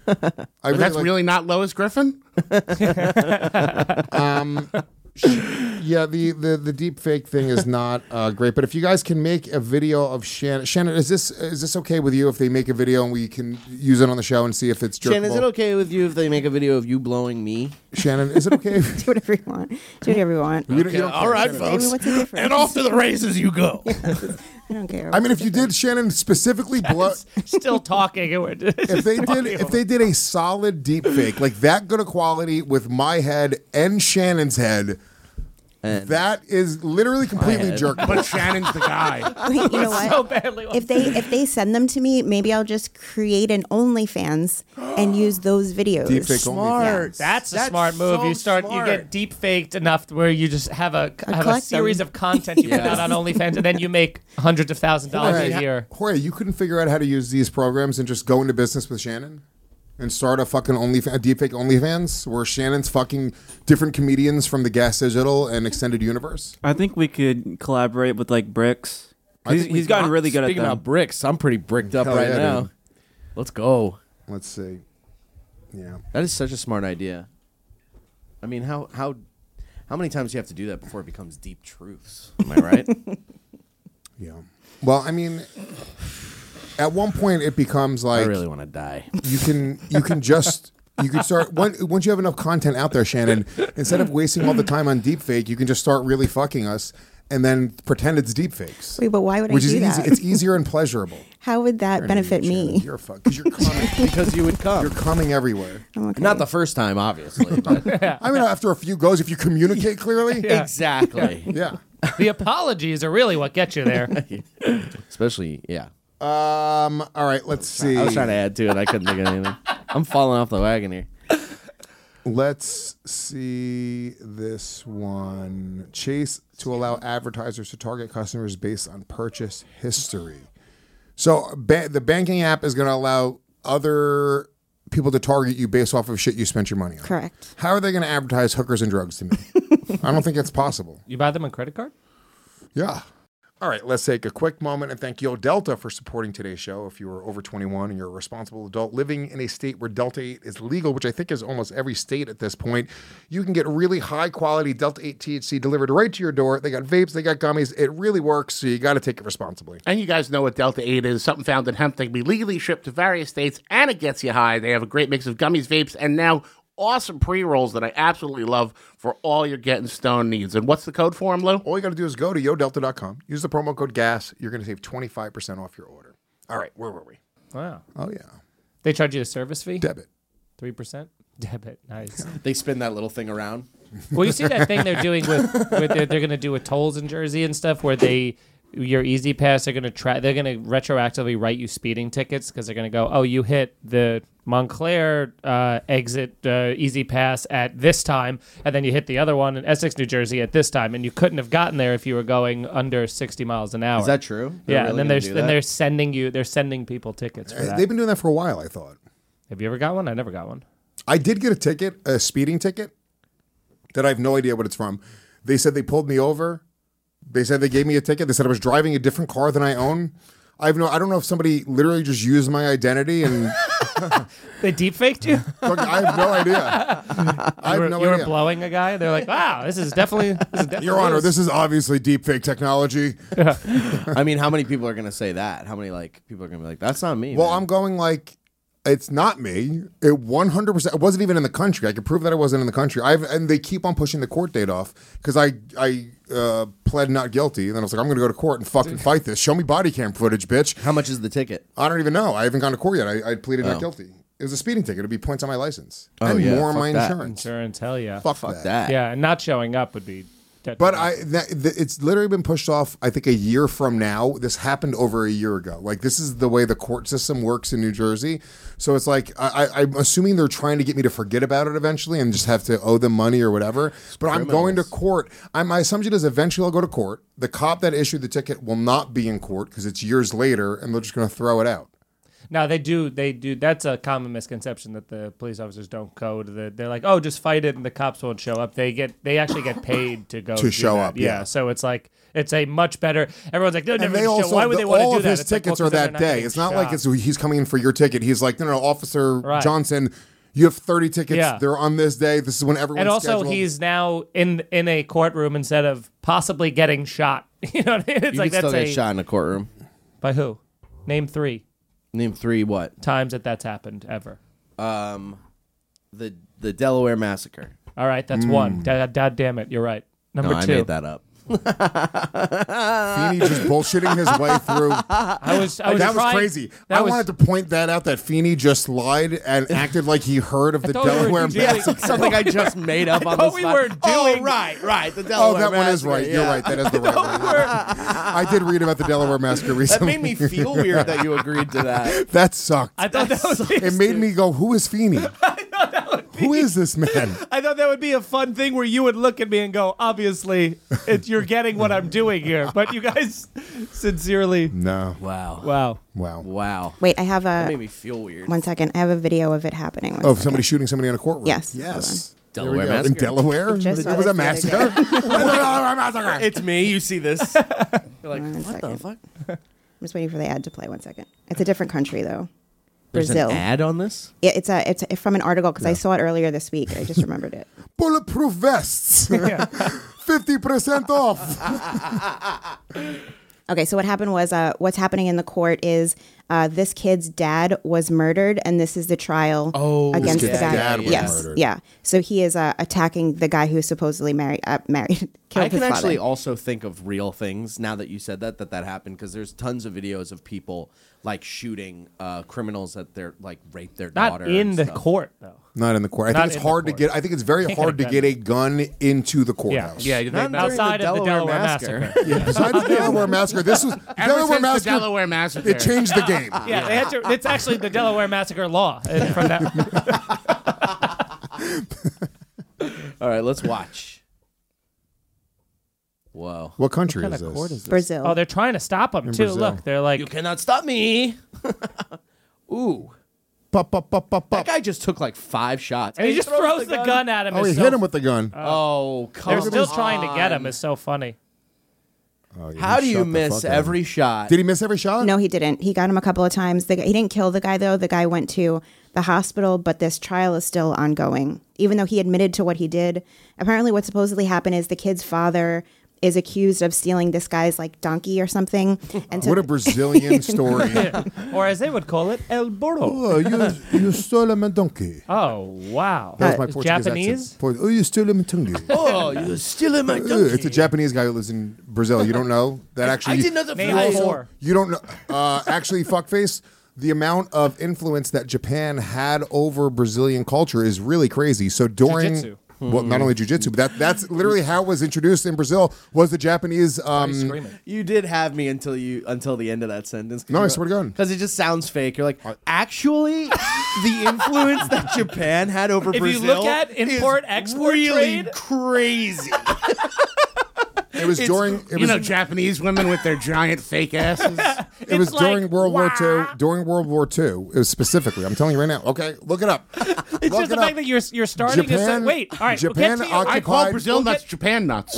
That's really not Lois Griffin? Yeah, the deep fake thing is not great. But if you guys can make a video of Shannon, is this okay with you if they make a video and we can use it on the show and see if it's jerkable? Shannon, is it okay with you if they make a video of you blowing me? Shannon, is it okay? Do whatever you want. Do whatever you want. You don't All right, folks. What's the difference? And off to the races you go. I don't care. I mean, if you did, Shannon, specifically blow. Still talking. If they did a solid deep fake, like that good a quality with my head and Shannon's head, And that is literally completely jerkable. But Shannon's the guy. Wait, you know what? So badly. If they send them to me, maybe I'll just create an OnlyFans and use those videos. Deep fake Smart. OnlyFans. That's a smart move. so You get deep faked enough where you just have a series them. of content you put out on OnlyFans, and then you make hundreds of thousands of dollars a year. Jorge, you couldn't figure out how to use these programs and just go into business with Shannon? And start a fucking deepfake OnlyFans where Shannon's fucking different comedians from the Gas Digital and Extended Universe? I think we could collaborate with like Bricks. He's gotten really good at Speaking them. about bricks, I'm pretty bricked up Hell right yeah, now. dude. Let's go. Let's see. Yeah. That is such a smart idea. I mean, how many times do you have to do that before it becomes deep truths? Am I right? Yeah. Well, I mean, at one point it becomes like I really want to die. you can start once you have enough content out there, Shannon. Instead of wasting all the time on deepfake, you can just start really fucking us and then pretend it's deepfakes. Wait, but why would I Which is do easy. that? It's easier and pleasurable. How would that benefit me? You're fuck because you're coming. Because you would come. You're coming everywhere. Okay. Not the first time, obviously. But I mean, after a few goes, if you communicate clearly, Exactly. yeah. The apologies are really what get you there. Especially, yeah. All right, let's see. I was trying to add to it. I couldn't think of anything. I'm falling off the wagon here. Let's see this one. Chase to allow advertisers to target customers based on purchase history. So the banking app is going to allow other people to target you based off of shit you spent your money on. Correct. How are they going to advertise hookers and drugs to me? I don't think it's possible. You buy them on credit card? Yeah. All right, let's take a quick moment and thank Yo Delta for supporting today's show. If you are over 21 and you're a responsible adult living in a state where Delta 8 is legal, which I think is almost every state at this point, you can get really high-quality Delta 8 THC delivered right to your door. They got vapes, they got gummies. It really works, so you got to take it responsibly. And you guys know what Delta 8 is. Something found in hemp that can be legally shipped to various states, and it gets you high. They have a great mix of gummies, vapes, and now awesome pre-rolls that I absolutely love for all your getting stoned needs. And what's the code for them, Lou? All you got to do is go to yodelta.com, use the promo code GAS. You're going to save 25% off your order. All right, where were we? Wow. Oh, yeah. They charge you a service fee? Debit. 3%? Debit. Nice. They spin that little thing around. Well, you see that thing they're doing with they're going to do with tolls in Jersey and stuff where your Easy Pass, they're going to retroactively write you speeding tickets because they're going to go, oh, you hit the Montclair exit Easy Pass at this time, and then you hit the other one in Essex, New Jersey at this time, and you couldn't have gotten there if you were going under 60 miles an hour. Is that true? Yeah, and then they're sending people tickets for that. They've been doing that for a while, I thought. Have you ever got one? I never got one. I did get a speeding ticket that I have no idea what it's from. They said they pulled me over. They said they gave me a ticket. They said I was driving a different car than I own. I don't know if somebody literally just used my identity and they deep faked you. Look, I have no idea. You were blowing a guy. They're like, wow, this is definitely Your Honor, this is obviously deep fake technology. I mean, how many people are going to say that? How many people are going to be like, that's not me? Well, man. I'm going like, it's not me. It 100%. It wasn't even in the country. I could prove that it wasn't in the country. And they keep on pushing the court date off because I pled not guilty. And then I was like, I'm going to go to court and fucking fight this. Show me body cam footage, bitch. How much is the ticket? I don't even know. I haven't gone to court yet. I pleaded not guilty. It was a speeding ticket. It'd be points on my license. Oh, and yeah. more on Fuck my that. insurance. Hell yeah. Fuck that. Yeah, and not showing up would be. But it's literally been pushed off, I think, a year from now. This happened over a year ago. Like, this is the way the court system works in New Jersey. So it's like, I'm assuming they're trying to get me to forget about it eventually and just have to owe them money or whatever. But I'm going to court. My assumption is eventually I'll go to court. The cop that issued the ticket will not be in court because it's years later, and they're just going to throw it out. No, they do. That's a common misconception that the police officers don't go to the. They're like, oh, just fight it, and the cops won't show up. They actually get paid to go to show that. up. Yeah. So it's like it's a much better. Everyone's like, they're never and they going to show. Why would they want to do that? All of his It's like, tickets well, are that they're not day. getting It's not shot. like he's coming in for your ticket. He's like, no, Officer Johnson, You have 30 tickets. Yeah. They're on this day. This is when everyone's And also, scheduled. he's now in a courtroom instead of possibly getting shot. You know what I mean? It's You like can still that's get shot in a courtroom. By who? Name 3. Name 3 what? Times that's happened ever. The Delaware Massacre. All right, that's 1. God damn it, you're right. Number 2. I made that up. Feeney just bullshitting his way through. That was crazy. I wanted to point that out, that Feeney just lied and acted like he heard of the Delaware Massacre. Something I just made up on the spot. we were doing. Oh, right. The Delaware that one is Massacre, right. You're yeah. right. That is the right one. I did read about the Delaware Massacre That recently. made me feel weird that you agreed to that. That sucked. I thought that was It made me go, who is Feeney? Who is this man? I thought that would be a fun thing where you would look at me and go, obviously, you're getting what I'm doing here. But you guys sincerely. No. Wow. Wow. Wait, I have That a. made me feel weird. 1 second. I have a video of it happening. One Oh, second. somebody shooting somebody in a courtroom? Yes. Yes. Delaware There we go. Massacre? In Delaware? Just It saw was a this the other massacre? Delaware Massacre. It's me. You see this. You're like, One what the second. fuck? I'm just waiting for the ad to play. 1 second. It's a different country though. There's Brazil. an ad on this? Yeah, it's from an article because I saw it earlier this week. I just remembered it. Bulletproof vests. 50% off. Okay, so what happened was what's happening in the court is this kid's dad was murdered, and this is the trial against the kid's guy. dad was yes, murdered. yeah. So he is attacking the guy who supposedly married, killed I his can actually father. also think of real things now that you said that happened, because there's tons of videos of people like shooting criminals that they're like rape their Not daughter. in and the stuff. court, though. Not in the court. I Not think it's in the hard to court. get. I think it's very Can't hard to get get a gun into the courthouse. Yeah, Not during Outside of the Delaware Massacre. Besides the Delaware Massacre, this was Ever Delaware since the Massacre. Delaware Massacre. It changed the game. Yeah, they had to. It's actually the Delaware Massacre law. From that. All right, let's watch. Whoa. What country What is kind of this? court is this? Brazil. Oh, they're trying to stop him In too. Brazil. Look, they're like, You cannot stop me. Ooh. Pop, pop, pop, pop, That pop. guy just took like 5 shots. and he just throws the gun at him. Oh, he It's hit so- him with the gun. Oh, come They're still on. trying to get him. It's so funny. Oh, yeah, How he do you shot the miss fuck out of him. every shot? Did he miss every shot? No, he didn't. He got him a couple of times. He didn't kill the guy, though. The guy went to the hospital, but this trial is still ongoing. Even though he admitted to what he did, apparently what supposedly happened is the kid's father is accused of stealing this guy's like donkey or something. And so What a Brazilian story. Or as they would call it, El Burro. Oh, you stole my donkey. Oh, wow. That was my It's Portuguese Japanese? accent. Oh, you stole my donkey. Oh, you're stealing my donkey. It's a Japanese guy who lives in Brazil. You don't know that actually. I didn't know the Name fly. a whore. You don't know. Actually, fuckface. The amount of influence that Japan had over Brazilian culture is really crazy. So during. Jiu-jitsu. Well, not only jiu-jitsu, but that's literally how it was introduced in Brazil. Was the Japanese? Screaming. You did have me until the end of that sentence. No, I swear to God. Because it just sounds fake. You're like, actually, the influence that Japan had over If Brazil you look at is import-export really trade- crazy. It was during. It You was, know, Japanese women with their giant fake asses. it was it's during like, World War wow. II. During World War II, it was specifically. I'm telling you right now. Okay, look it up. It's just the fact that you're starting to say, Japan- wait, all right, Japan we'll get to you. I call occupied- Brazil nuts Japan nuts.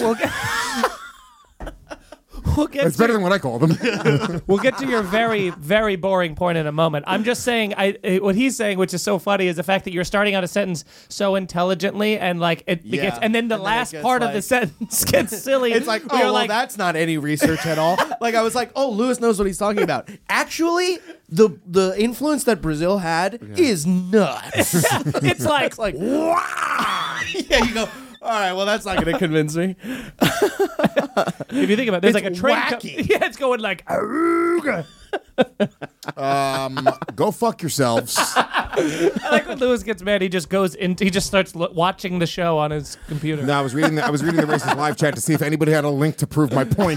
We'll get It's to better than what I call them. We'll get to your very, very boring point in a moment. I'm just saying, what he's saying, which is so funny, is the fact that you're starting out a sentence so intelligently, and like it Yeah. gets, and then the And then it last gets part of like- the sentence gets silly. It's like, where you're well, like, that's not any research at all. Like, I was like, oh, Lewis knows what he's talking about. Actually, the influence that Brazil had is nuts. it's like, wow. Yeah, you go, all right, well, that's not going to convince me. if you think about it, there's It's like a train. wacky. Yeah, it's going like, "Arooga." Go fuck yourselves. I like when Lewis gets mad. He just goes into, he just starts watching the show on his computer. No, I was reading the racist live chat to see if anybody had a link to prove my point.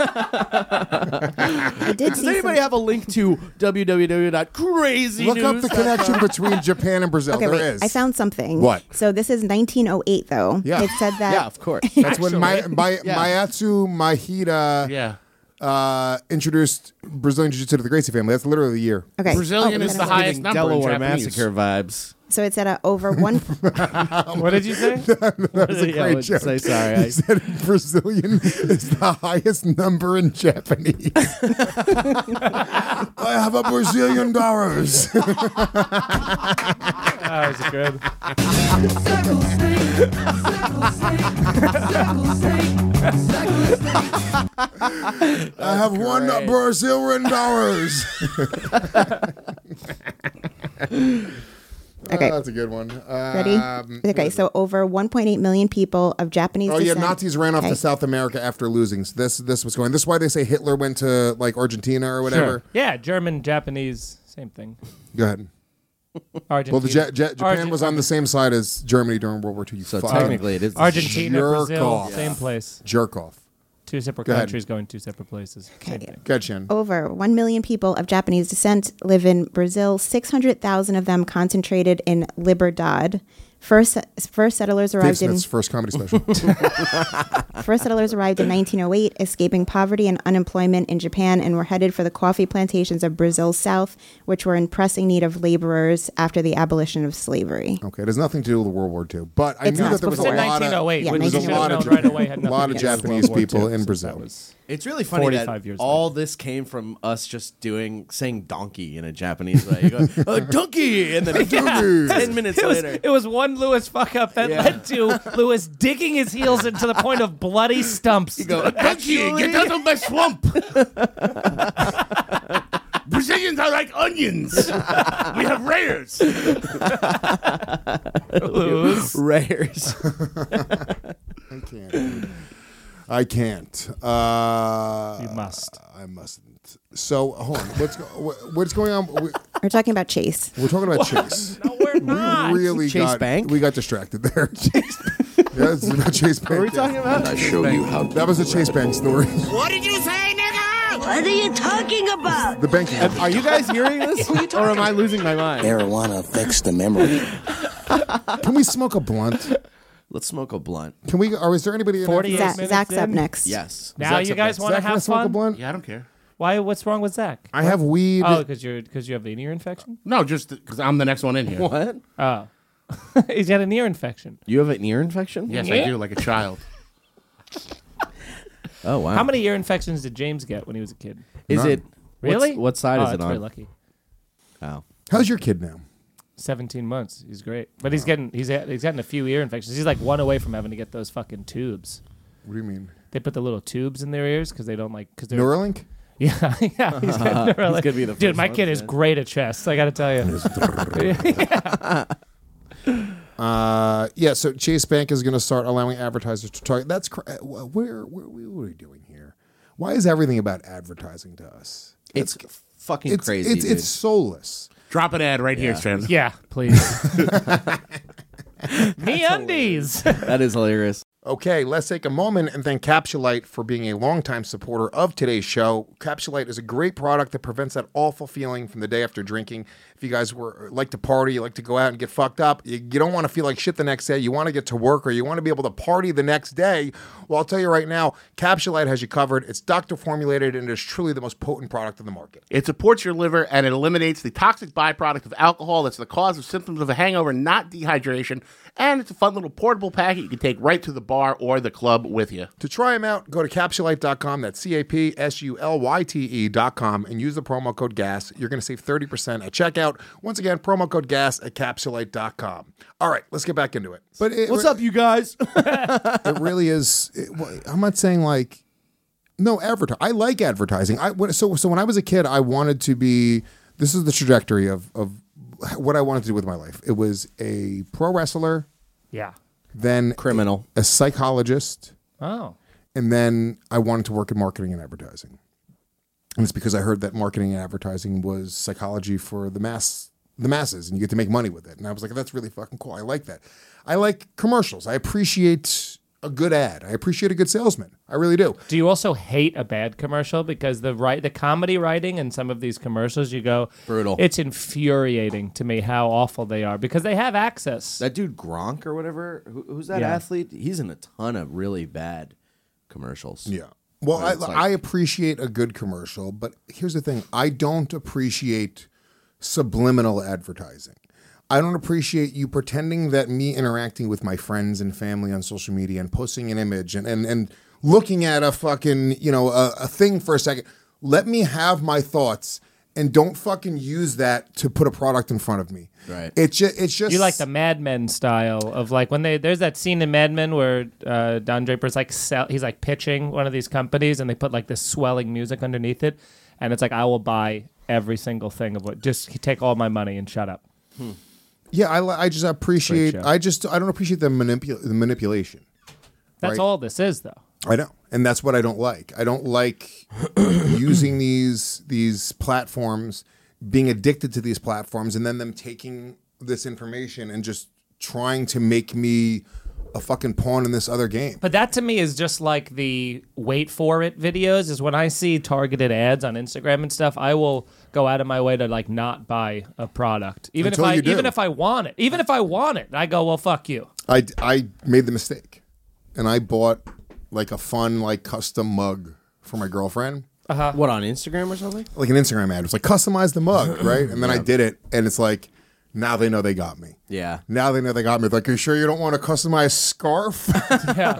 I did Does see anybody some, have a link to www.crazynews.com? Look up the connection between Japan and Brazil. Okay, There wait. is. I found something. What? So this is 1908, though. Yeah. It said that. Yeah, of course. That's when Actually. Mayatsu Mahida Yeah. introduced Brazilian Jiu-Jitsu to the Gracie family. That's literally the year. Okay. Brazilian Oh, is the okay. highest number in Delaware Japanese. Massacre vibes. So it said over one. What did you say? That was a Yeah, great what'd you joke. say? Sorry, He I- said Brazilian is the highest number in Japanese. I have a Brazilian dollars. That was good. I have $1 Brazilian dollars. Okay. That's a good one. Ready? Okay, so over 1.8 million people of Japanese descent. Nazis ran off to South America after losing. So this was going. This is why they say Hitler went to like Argentina or whatever. Sure. Yeah, German, Japanese, same thing. Go ahead. Argentina. Well, Japan was on the same side as Germany during World War II. So technically it is Argentina, Brazil, off. same place. Jerk off. Two separate countries going two separate places. Same thing. Good, Jen. Over 1 million people of Japanese descent live in Brazil. 600,000 of them concentrated in Liberdade. First settlers arrived Dave Smith's first comedy special. First settlers arrived in 1908, escaping poverty and unemployment in Japan, and were headed for the coffee plantations of Brazil's south, which were in pressing need of laborers after the abolition of slavery. Okay, it has nothing to do with World War II, but I It's knew not. that there was a Before lot of 1908, Yeah, which there's a 1908. lot of Japanese people in Brazil. It's really funny 45 that years all this came from us just saying donkey in a Japanese way. You go, donkey! And then 10 minutes later. It was one Lewis fuck up that led to Lewis digging his heels into the point of bloody stumps. You go, Actually, get out of my swamp. Brazilians are like onions. We have rares. Lewis. Rares. I can't. You must. I mustn't. So hold on. What's going on? We're talking about Chase. We're talking about Chase. No, we're not. We really Chase Bank? We got distracted there. Yeah, it's about Chase Bank. What are we talking about? I show you how. That was a Chase Bank story. What did you say, nigga? What are you talking about? The banking. Are you guys hearing this? Or am I losing my mind? Marijuana affects the memory. Can we smoke a blunt? Let's smoke a blunt. Can we? Or is there anybody? In 48 Africa? minutes Zach's up in? next. Yes. Now Zach's you up guys next. want to Zach, wanna have smoke a fun? blunt? Yeah, I don't care. Why? What's wrong with Zach? I have weed. Oh, because you have an ear infection. No, just because I'm the next one in here. What? Oh, he's got an ear infection. You have an ear infection? Yes, I do, like a child. Oh, wow. How many ear infections did James get when he was a kid? Is None. it? Really? What side Oh, is it that's on? very lucky. Oh. How's your kid now? 17 months. He's great, but he's gotten a few ear infections. He's like one away from having to get those fucking tubes. What do you mean? They put the little tubes in their ears because they don't like they're Neuralink? Yeah, yeah. He's got Neuralink. He's gonna be the Dude, first my one, kid is man. great at chess. I got to tell you. Yeah, so Chase Bank is going to start allowing advertisers to target. That's what are we doing here? Why is everything about advertising to us? It's fucking crazy. It's dude. soulless. Drop an ad right here, Strand. Yeah, please. Me undies. That is hilarious. Okay, let's take a moment and thank Capsulite for being a longtime supporter of today's show. Capsulite is a great product that prevents that awful feeling from the day after drinking. If you guys like to party, you like to go out and get fucked up, you don't want to feel like shit the next day, you want to get to work, or you want to be able to party the next day, well, I'll tell you right now, Capsulite has you covered. It's doctor formulated and it is truly the most potent product on the market. It supports your liver and it eliminates the toxic byproduct of alcohol that's the cause of symptoms of a hangover, not dehydration. And it's a fun little portable packet you can take right to the bar or the club with you. To try them out, go to Capsulite.com, that's CAPSULYTE.com, and use the promo code GAS. You're going to save 30% at checkout. Once again, promo code GAS at Capsulite.com. All right, let's get back into it. But What's up, you guys? It really is. I'm not saying like, no, I like advertising. So when I was a kid, I wanted to be, this is the trajectory of what I wanted to do with my life. It was a pro wrestler. Yeah. Then criminal, a psychologist. Oh. And then I wanted to work in marketing and advertising. And it's because I heard that marketing and advertising was psychology for the masses, and you get to make money with it. And I was like, that's really fucking cool. I like that. I like commercials. I appreciate a good ad. I appreciate a good salesman. I really do. Do you also hate a bad commercial? Because the comedy writing in some of these commercials, you go, brutal. It's infuriating to me how awful they are because they have access. That dude Gronk or whatever, who's that athlete? He's in a ton of really bad commercials. Yeah. Well, I appreciate a good commercial, but here's the thing. I don't appreciate subliminal advertising. I don't appreciate you pretending that me interacting with my friends and family on social media and posting an image and looking at a fucking, a thing for a second. Let me have my thoughts and don't fucking use that to put a product in front of me. Right. It's just You like the Mad Men style of like when there's that scene in Mad Men where Don Draper's like he's like pitching one of these companies and they put like this swelling music underneath it, and it's like I will buy every single thing of what. Just take all my money and shut up. Yeah, I just appreciate. I don't appreciate the manipulation. That's all this is, though. I know, and that's what I don't like. I don't like using these platforms, being addicted to these platforms, and then them taking this information and just trying to make me a fucking pawn in this other game. But that to me is just like the wait for it videos. Is when I see targeted ads on Instagram and stuff, I will go out of my way to like not buy a product, even if I want it. Even if I want it, I go, well, fuck you. I made the mistake, and I bought like a fun like custom mug for my girlfriend. What, on Instagram or something? Like an Instagram ad. It was like customize the mug, right? And then I did it, and it's like, now they know they got me. Yeah. Now they know they got me. Like, are you sure you don't want a customized scarf? Yeah.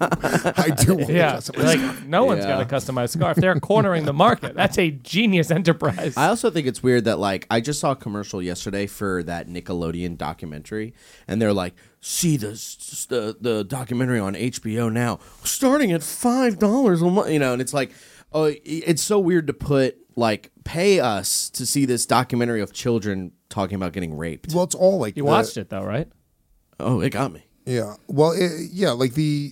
I do want a customized like, scarf. no one's got a customized scarf. They're cornering the market. That's a genius enterprise. I also think it's weird that, like, I just saw a commercial yesterday for that Nickelodeon documentary, and they're like, see the documentary on HBO now, starting at $5 a month, and it's like, oh, it's so weird to put, like, pay us to see this documentary of children talking about getting raped. Well, it's all like you watched it though, right? Oh, it got me. Yeah. Well, like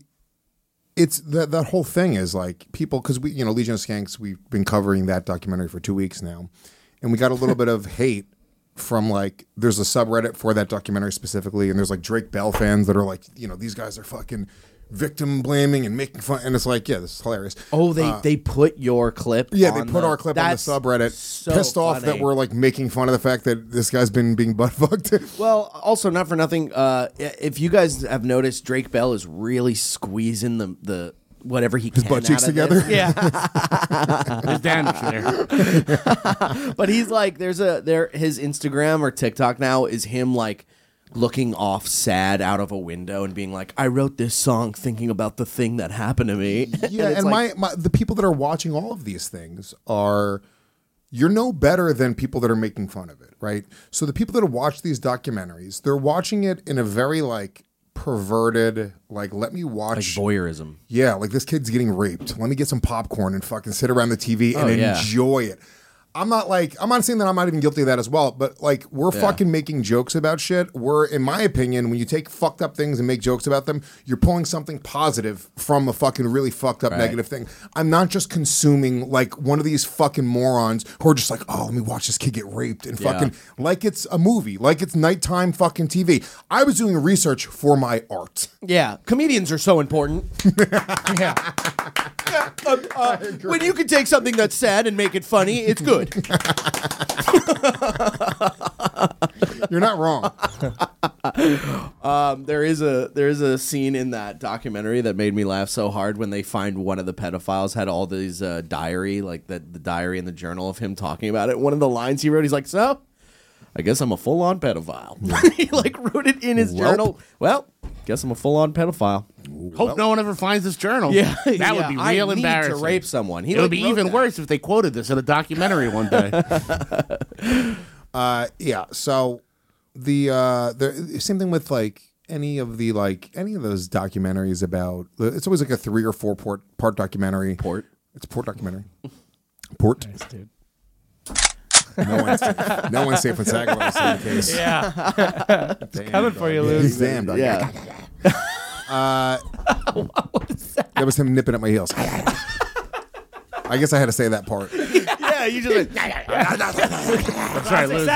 it's that whole thing is like people, because we, Legion of Skanks, we've been covering that documentary for 2 weeks now, and we got a little bit of hate from like, there's a subreddit for that documentary specifically, and there's like Drake Bell fans that are like, these guys are fucking victim blaming and making fun, and it's like, yeah, this is hilarious. Oh, they put your clip. Yeah, they put our clip on the subreddit. So pissed off funny. that we're like making fun of the fact that this guy's been being butt fucked. Well, also not for nothing. If you guys have noticed, Drake Bell is really squeezing the whatever he can. His butt cheeks together. This. Yeah, there's damage there. But he's like, his Instagram or TikTok now is him like looking off sad out of a window and being like, I wrote this song thinking about the thing that happened to me. Yeah, and like, the people that are watching all of these things you're no better than people that are making fun of it, right? So the people that watch these documentaries, they're watching it in a very like perverted, like, let me watch, like voyeurism. Yeah, like this kid's getting raped. Let me get some popcorn and fucking sit around the TV and enjoy it. I'm not saying that I'm not even guilty of that as well, but like we're fucking making jokes about shit. We're, in my opinion, when you take fucked up things and make jokes about them, you're pulling something positive from a fucking really fucked up negative thing. I'm not just consuming like one of these fucking morons who are just like, oh, let me watch this kid get raped and fucking like it's a movie, like it's nighttime fucking TV. I was doing research for my art. Yeah, comedians are so important. When you can take something that's sad and make it funny, it's good. You're not wrong. There is a scene in that documentary that made me laugh so hard when they find one of the pedophiles had all these diary, like the diary and the journal of him talking about it. One of the lines he wrote, he's like, so I guess I'm a full-on pedophile. He like wrote it in his journal. Well, guess I'm a full-on pedophile. Hope no one ever finds this journal. Yeah, that would be real embarrassing. To rape someone. It would be even worse if they quoted this in a documentary one day. So the same thing with like any of those documentaries about. It's always like a 3 or 4 part documentary. It's a port documentary. Port. Nice, dude. No one's safe in Sagalow's in the case. Yeah. It's coming for you, Lou. He's damn, dog. Yeah. What was that? That was him nipping at my heels. I guess I had to say that part. Yeah, you just like, I'm sorry, Lou.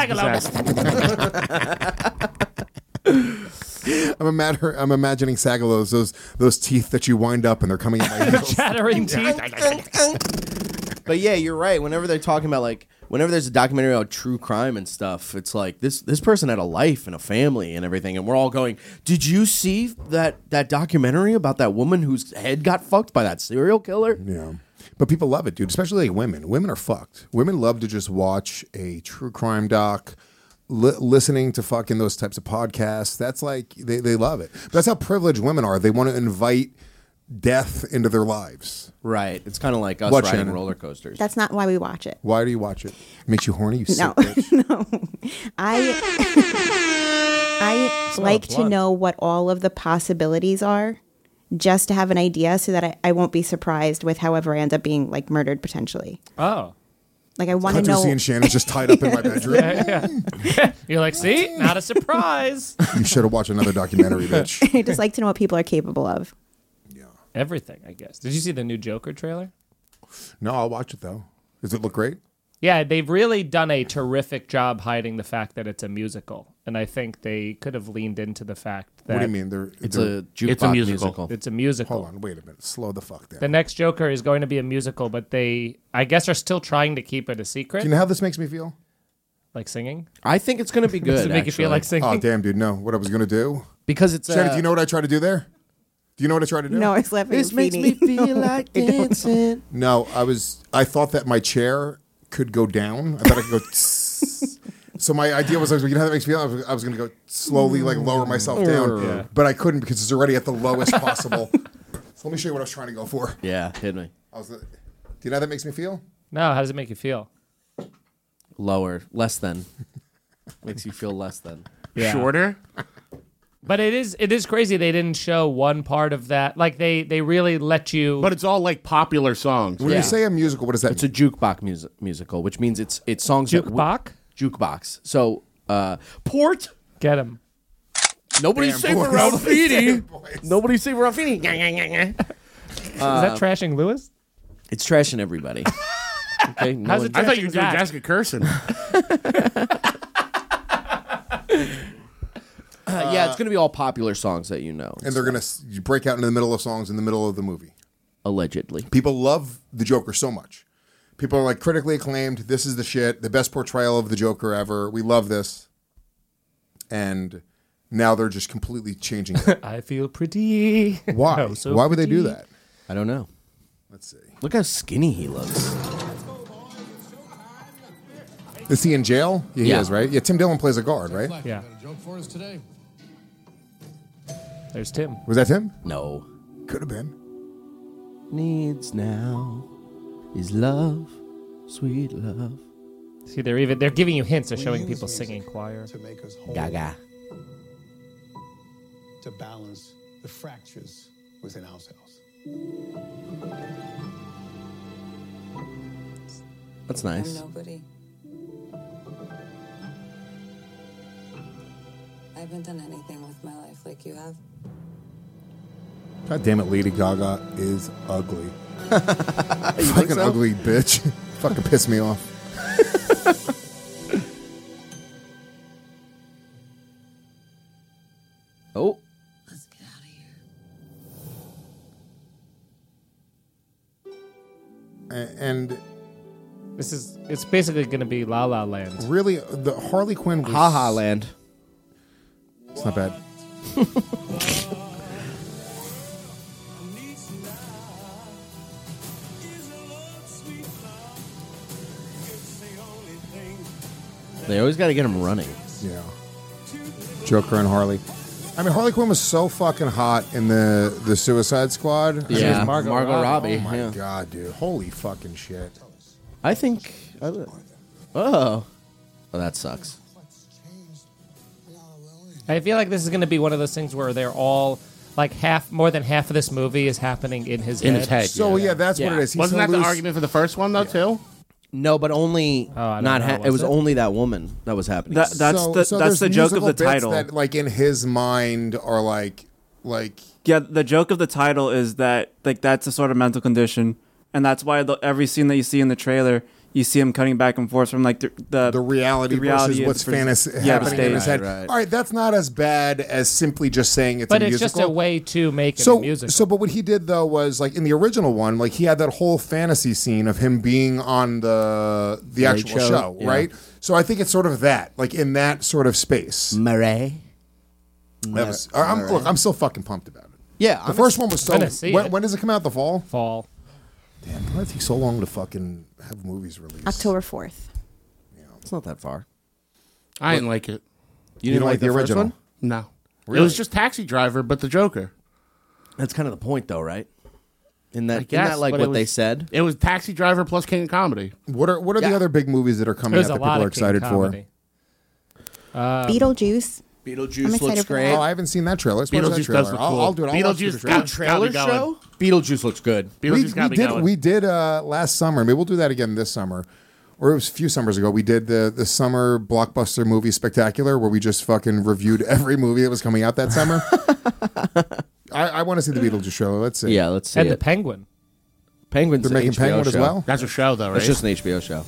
I'm imagining Sagalow's those teeth that you wind up and they're coming at my heels. Chattering teeth. But yeah, you're right. Whenever they're talking about like, whenever there's a documentary about true crime and stuff, it's like this person had a life and a family and everything, and we're all going, did you see that documentary about that woman whose head got fucked by that serial killer? Yeah. But people love it, dude, especially like women. Women are fucked. Women love to just watch a true crime doc, listening to fucking those types of podcasts. That's like, they love it. But that's how privileged women are. They want to invite death into their lives. Right. It's kind of like us What, riding Shannon? roller coasters. That's not why we watch it. Why do you watch it? Makes you horny? You sick No, bitch. no. I like to know what all of the possibilities are, just to have an idea, so that I won't be surprised with however I end up being like murdered potentially. Oh. Like I want to Cut to know. seeing Shannon just tied up in my bedroom. Yeah. You're like, see, not a surprise. You should have watched another documentary, bitch. I just like to know what people are capable of. Everything, I guess. Did you see the new Joker trailer? No, I'll watch it though. Does it look great? Yeah, they've really done a terrific job hiding the fact that it's a musical, and I think they could have leaned into the fact that What do you mean? It's a jukebox It's a musical. It's a musical. Hold on, wait a minute. Slow the fuck down. The next Joker is going to be a musical, but they, I guess, are still trying to keep it a secret. Do you know how this makes me feel? Like singing? I think it's going to be good. Does it make you feel like singing? Oh, damn, dude. No. What I was going to do? Because it's... Shannon, do you know what I tried to do there? Do you know what I tried to do? No, it's laughing. This makes me feel like dancing. No, I thought that my chair could go down. I thought I could go... So my idea was, you know how that makes me feel? I was going to go slowly, like, lower myself down. Yeah. But I couldn't because it's already at the lowest possible. So let me show you what I was trying to go for. Yeah, hit me. Do you know how that makes me feel? No, how does it make you feel? Lower. Less than. Makes you feel less than. Yeah. Shorter? But it is crazy they didn't show one part of that. Like they really let you. But it's all like popular songs. When you say a musical, what does that It's a jukebox musical, which means it's songs Jukebox? Jukebox. So, Port. Get him. Nobody say Ralphini. Nobody say Ralphini. Is that trashing Lewis? It's trashing everybody. Okay. No How's one- it I thought you were doing Zach? Jessica Curson. yeah, it's going to be all popular songs that you know. And they're going to break out into the middle of songs in the middle of the movie. Allegedly. People love the Joker so much. People are like critically acclaimed. This is the shit. The best portrayal of the Joker ever. We love this. And now they're just completely changing it. I feel pretty. Why? Oh, so Why would they do pretty. that? I don't know. Let's see. Look how skinny he looks. Is he in jail? Yeah, he Yeah. is, right? Yeah, Tim Dillon plays a guard, right? Yeah. Joke for us today. There's Tim. Was that Tim? No. Could have been. Needs now is love, sweet love. See, they're giving you hints. They're showing people singing choir. To make us whole. Gaga. To balance the fractures within ourselves. That's nice. I'm nobody. I haven't done anything with my life like you have. God damn it, Lady Gaga is ugly. You think Fucking so? ugly bitch. Fucking piss me off. Oh. Let's get out of here. And It's basically going to be La La Land. really, the Harley Quinn was... Ha Ha Land. It's not bad. They always got to get him running. Yeah. Joker and Harley. I mean, Harley Quinn was so fucking hot in the Suicide Squad. Yeah, Margot Margot Robbie. Oh my yeah. god, dude. Holy fucking shit. I think. Oh, that sucks. I feel like this is going to be one of those things where they're all like more than half of this movie is happening in his head. So yeah, that's what Yeah. it is. He's Wasn't that gonna the lose- argument for the first one, though, too? No, but only I don't not. know, It was was it? only that woman that was happening. That's So there's the joke of musical the bits title. that, like, in his mind are like Yeah, the joke of the title is that like that's a sort of mental condition, and that's why every scene that you see in the trailer, you see him cutting back and forth from like the reality versus what's happening in his head. Right. All right, that's not as bad as simply just saying it's But a it's musical. just a way to make it a musical. But what he did though was like in the original one, like he had that whole fantasy scene of him being on the Late actual show, yeah. right? So I think it's sort of that, like in that sort of space. Murray. Look, I'm still fucking pumped about it. Yeah, The first one was so. gonna see it. When does it come out? The fall? Fall. Damn, why does it take so long to fucking have movies released? October 4th. It's not that far. I didn't like it. You didn't don't like the the original? first one? No. It Really? was just Taxi Driver, but the Joker. That's kind of the point, though, right? Isn't that guess, like but what it they was- said? It was Taxi Driver plus King of Comedy. What are the other big movies that are coming There's out a that people lot are of King excited for? comedy. Beetlejuice. I'm Beetlejuice excited looks for great. that. Oh, I haven't seen that trailer. Let's watch that Beetlejuice trailer. does look I'll cool. do it. I'll watch the Beetlejuice trailer. got Trailer got me going. show? Beetlejuice looks good. Beetlejuice We did last summer. Maybe we'll do that again this summer. Or it was a few summers ago. We did the summer blockbuster movie spectacular where we just fucking reviewed every movie that was coming out that summer. I want to see the Beetlejuice show. Let's see. Yeah, let's see And it. the Penguin. Penguin's They're an making HBO Penguin as show. well? That's a show, though, right? It's just an HBO show.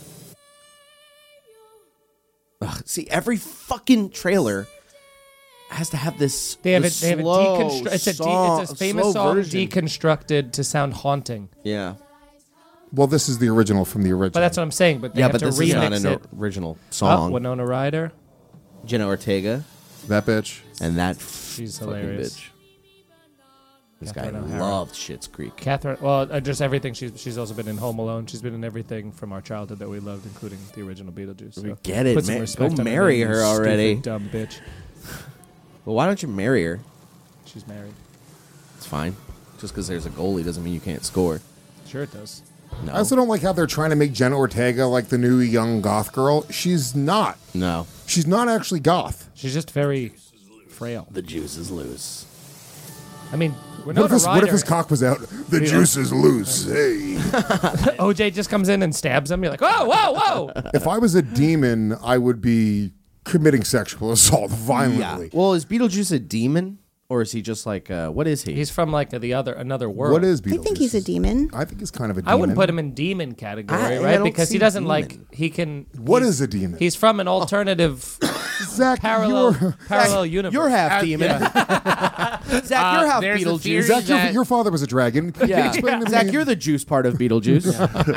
Ugh, see, every fucking trailer has to have this. They have this it. They have slow a deconstru- it's a famous slow song version. deconstructed to sound haunting. Yeah, Well, this is the original from the original. But that's what I'm saying. But they yeah, have but to this remix is not an it. original Oh, song. Winona Ryder. Jenna Ortega that bitch. and that She's fucking hilarious. bitch. This guy Catherine O'Hara. loved Schitt's Creek. Catherine. Well, just everything. She's also been in Home Alone. She's been in everything from our childhood that we loved, including the original Beetlejuice. So We get it, put some man. respect Go on her marry name, her you already. stupid, dumb bitch. Well, why don't you marry her? She's married. It's fine. Just because there's a goalie doesn't mean you can't score. Sure, it does. No. I also don't like how they're trying to make Jenna Ortega like the new young goth girl. She's not. No. She's not actually goth. She's just very frail. The juice is loose. I mean, What Winona if, Ryder. his cock was out? The juice is loose. Hey. OJ just comes in and stabs him. You're like, whoa, whoa, whoa. If I was a demon, I would be committing sexual assault violently. Well, is Beetlejuice a demon? Or is he just like, what is he? He's from like another world. What is I Beetlejuice? think he's a demon. I think he's kind of a demon. I wouldn't put him in demon category, I right? don't Because he see doesn't demon. like he can. What he's- is a demon? He's from an alternative Zach, parallel universe. You're half demon. Zach, you're half there's a Beetlejuice. theory Zach, that- your father was a dragon. Can you Yeah. explain to Zach, me? you're the juice part of Beetlejuice.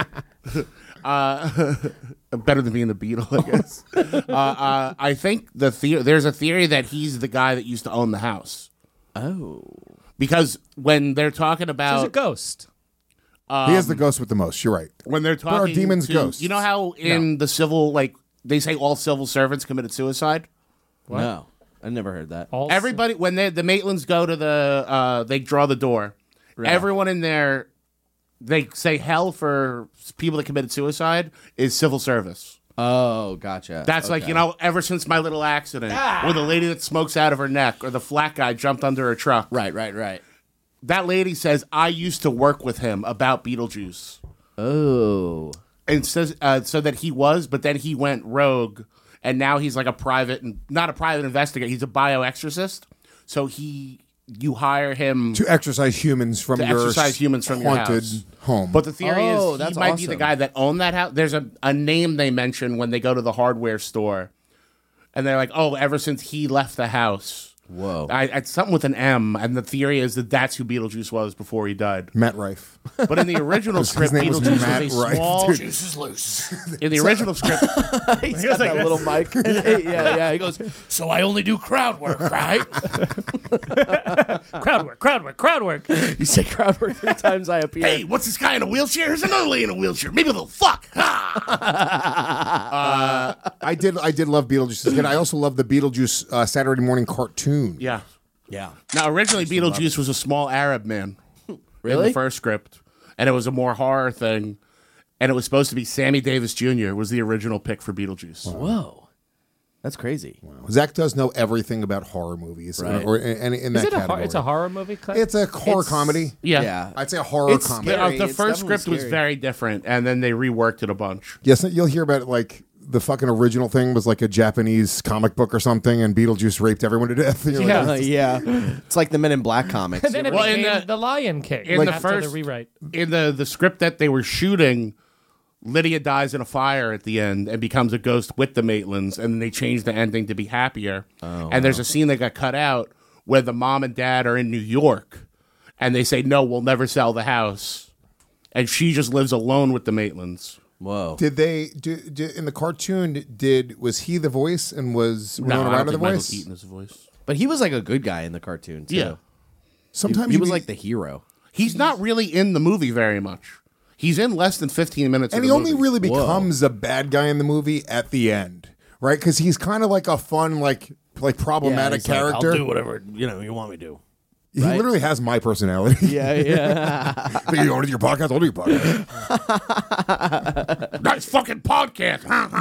Better than being the Beetle, I guess. I think there's a theory that he's the guy that used to own the house. Oh. Because when they're talking He's a about ghost. He is the ghost with the most. You're right. when they're But are talking demons to, ghosts? you know how in the civil, like they say all civil servants committed suicide? No. I never heard that. Also, Everybody, when the Maitlands go to they draw the door. Right. Everyone in there, they say hell for people that committed suicide is civil service. Oh, gotcha. That's like, Okay. you know, ever since my little accident, or the lady that smokes out of her neck, or the flat guy jumped under a truck. Right. That lady says, I used to work with him about Beetlejuice. Oh. And says so that he was, but then he went rogue, and now he's like not a private investigator. He's a bioexorcist. So you hire him To exercise humans from your your haunted house. home. But the theory Oh, is he that's might be the awesome. guy that owned that house. There's a name they mention when they go to the hardware store, and they're like, "Oh, ever since he left the house." Whoa. It's something with an M, and the theory is that that's who Beetlejuice was before he died. Matt Rife. But in the original His script, name was Beetlejuice Matt was a Rife, small. dude. Juice is loose. In the original script, He's got that little mic. yeah. He goes, so I only do crowd work, right? crowd work. you say crowd work 3 times I appear. Hey, what's this guy in a wheelchair? Here's another lady in a wheelchair. Maybe they'll fuck. I did love Beetlejuice as a kid. I also love the Beetlejuice Saturday morning cartoon. Yeah. Yeah. Now, originally, Beetlejuice was a small Arab man. In Really? the first script. And it was a more horror thing. And it was supposed to be Sammy Davis Jr. was the original pick for Beetlejuice. Whoa. That's crazy. Zach does know everything about horror movies, Right. or in Is that it category. it's a horror movie? Clay? It's a horror comedy. Yeah. I'd say a horror It's comedy. scary. The It's first definitely script was scary. very different, and then they reworked it a bunch. Yes, you'll hear about it, like the fucking original thing was like a Japanese comic book or something, and Beetlejuice raped everyone to death. You're Yeah. like, Yeah. It's like the Men in Black comics. and then it Well, in became the- the Lion King. in the after first- the rewrite. In the script that they were shooting, Lydia dies in a fire at the end and becomes a ghost with the Maitlands, and then they changed the ending to be happier. And there's a scene that got cut out where the mom and dad are in New York, and they say, no, we'll never sell the house. And she just lives alone with the Maitlands. Whoa. Did they in the cartoon? Was he the voice and was No, Winona I don't Ryder the think Michael voice? Keaton is the voice. But he was like a good guy in the cartoon, too. Yeah. Sometimes He you was be- like the hero. He's not really in the movie very much. He's in less than 15 minutes and of he the only movie. really becomes a bad guy in the movie at the end, right? Because he's kind of like a fun, like problematic he's like, character. I'll do whatever you want me to. He literally has my personality. Yeah. Think you ordered your podcast? I'll do your podcast. Nice fucking podcast.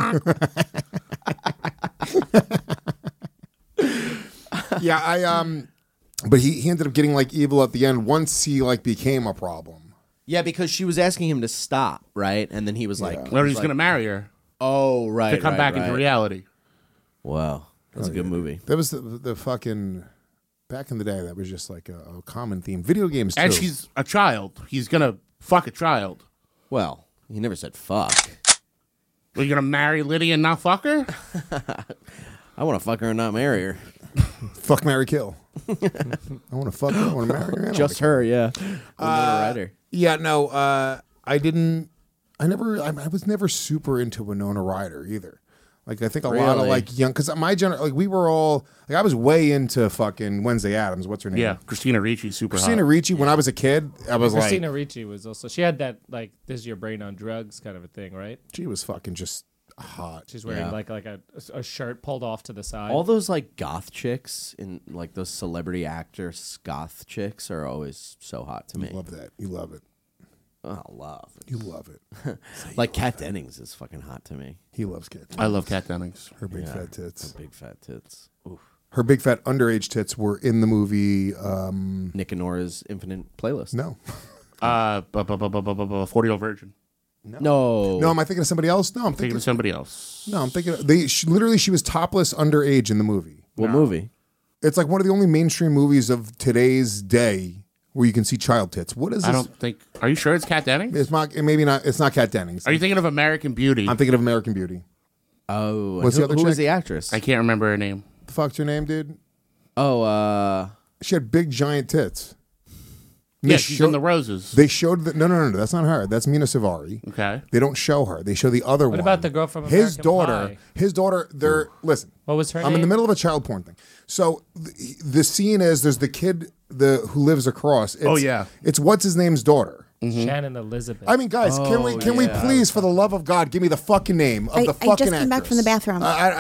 Yeah, but he ended up getting like evil at the end once he like became a problem. Yeah, because she was asking him to stop, right? And then he was like, Well, he's going to marry her. Oh, right. To come back into reality. Wow. That's a good movie. That was the fucking back in the day. That was just like a common theme. Video games too. And she's a child. He's going to fuck a child. Well, he never said fuck. Are you going to marry Lydia and not fuck her? I want to fuck her and not marry her. Fuck, marry, kill. I want to fuck her. I want to marry her. Just her, yeah. Winona Ryder. Yeah, no, I didn't. I was never super into Winona Ryder either. Like, I think a lot of like young, because my like we were all like, I was way into fucking Wednesday Addams. What's her name? Yeah, Christina Ricci, super Christina hot. Ricci. When I was a kid, I was Christina Ricci was also, she had that like, this is your brain on drugs kind of a thing, right? She was fucking just hot. She's wearing like a shirt pulled off to the side. All those like goth chicks in like those celebrity actors goth chicks are always so hot to me. You love that. You love it. Oh, love it. You love it. Like Kat Dennings is fucking hot to me. He loves Kat Dennings. I love Kat Dennings. Her big fat tits. Her big fat tits. Oof. Her big fat underage tits were in the movie Nick and Nora's Infinite Playlist. No. 40-Year-Old Virgin. No. No, am I thinking of somebody else? No, I'm Thinking of somebody else. No, I'm thinking literally she was topless underage in the movie. What movie? It's like one of the only mainstream movies of today's day where you can see child tits. What is this? I don't think. Are you sure it's Kat Dennings? It's not. Maybe not. It's not Kat Dennings. Are you thinking of American Beauty? I'm thinking of American Beauty. Oh, What's the other who chick? was the actress? I can't remember her name. The fuck's her name, dude? Oh, she had big giant tits. Yeah, she's in The Roses. They showed that. No, that's not her. That's Mina Savari. Okay. They don't show her. They show the other one. What about the girl from his American daughter? Pie? His daughter. They're listen. What was her I'm in name? the middle of a child porn thing. So the scene is there's the kid who lives across. It's, it's what's his name's daughter. Shannon Elizabeth. I mean, guys, can we please, for the love of God, give me the fucking name of the fucking I just came back actress. from the bathroom.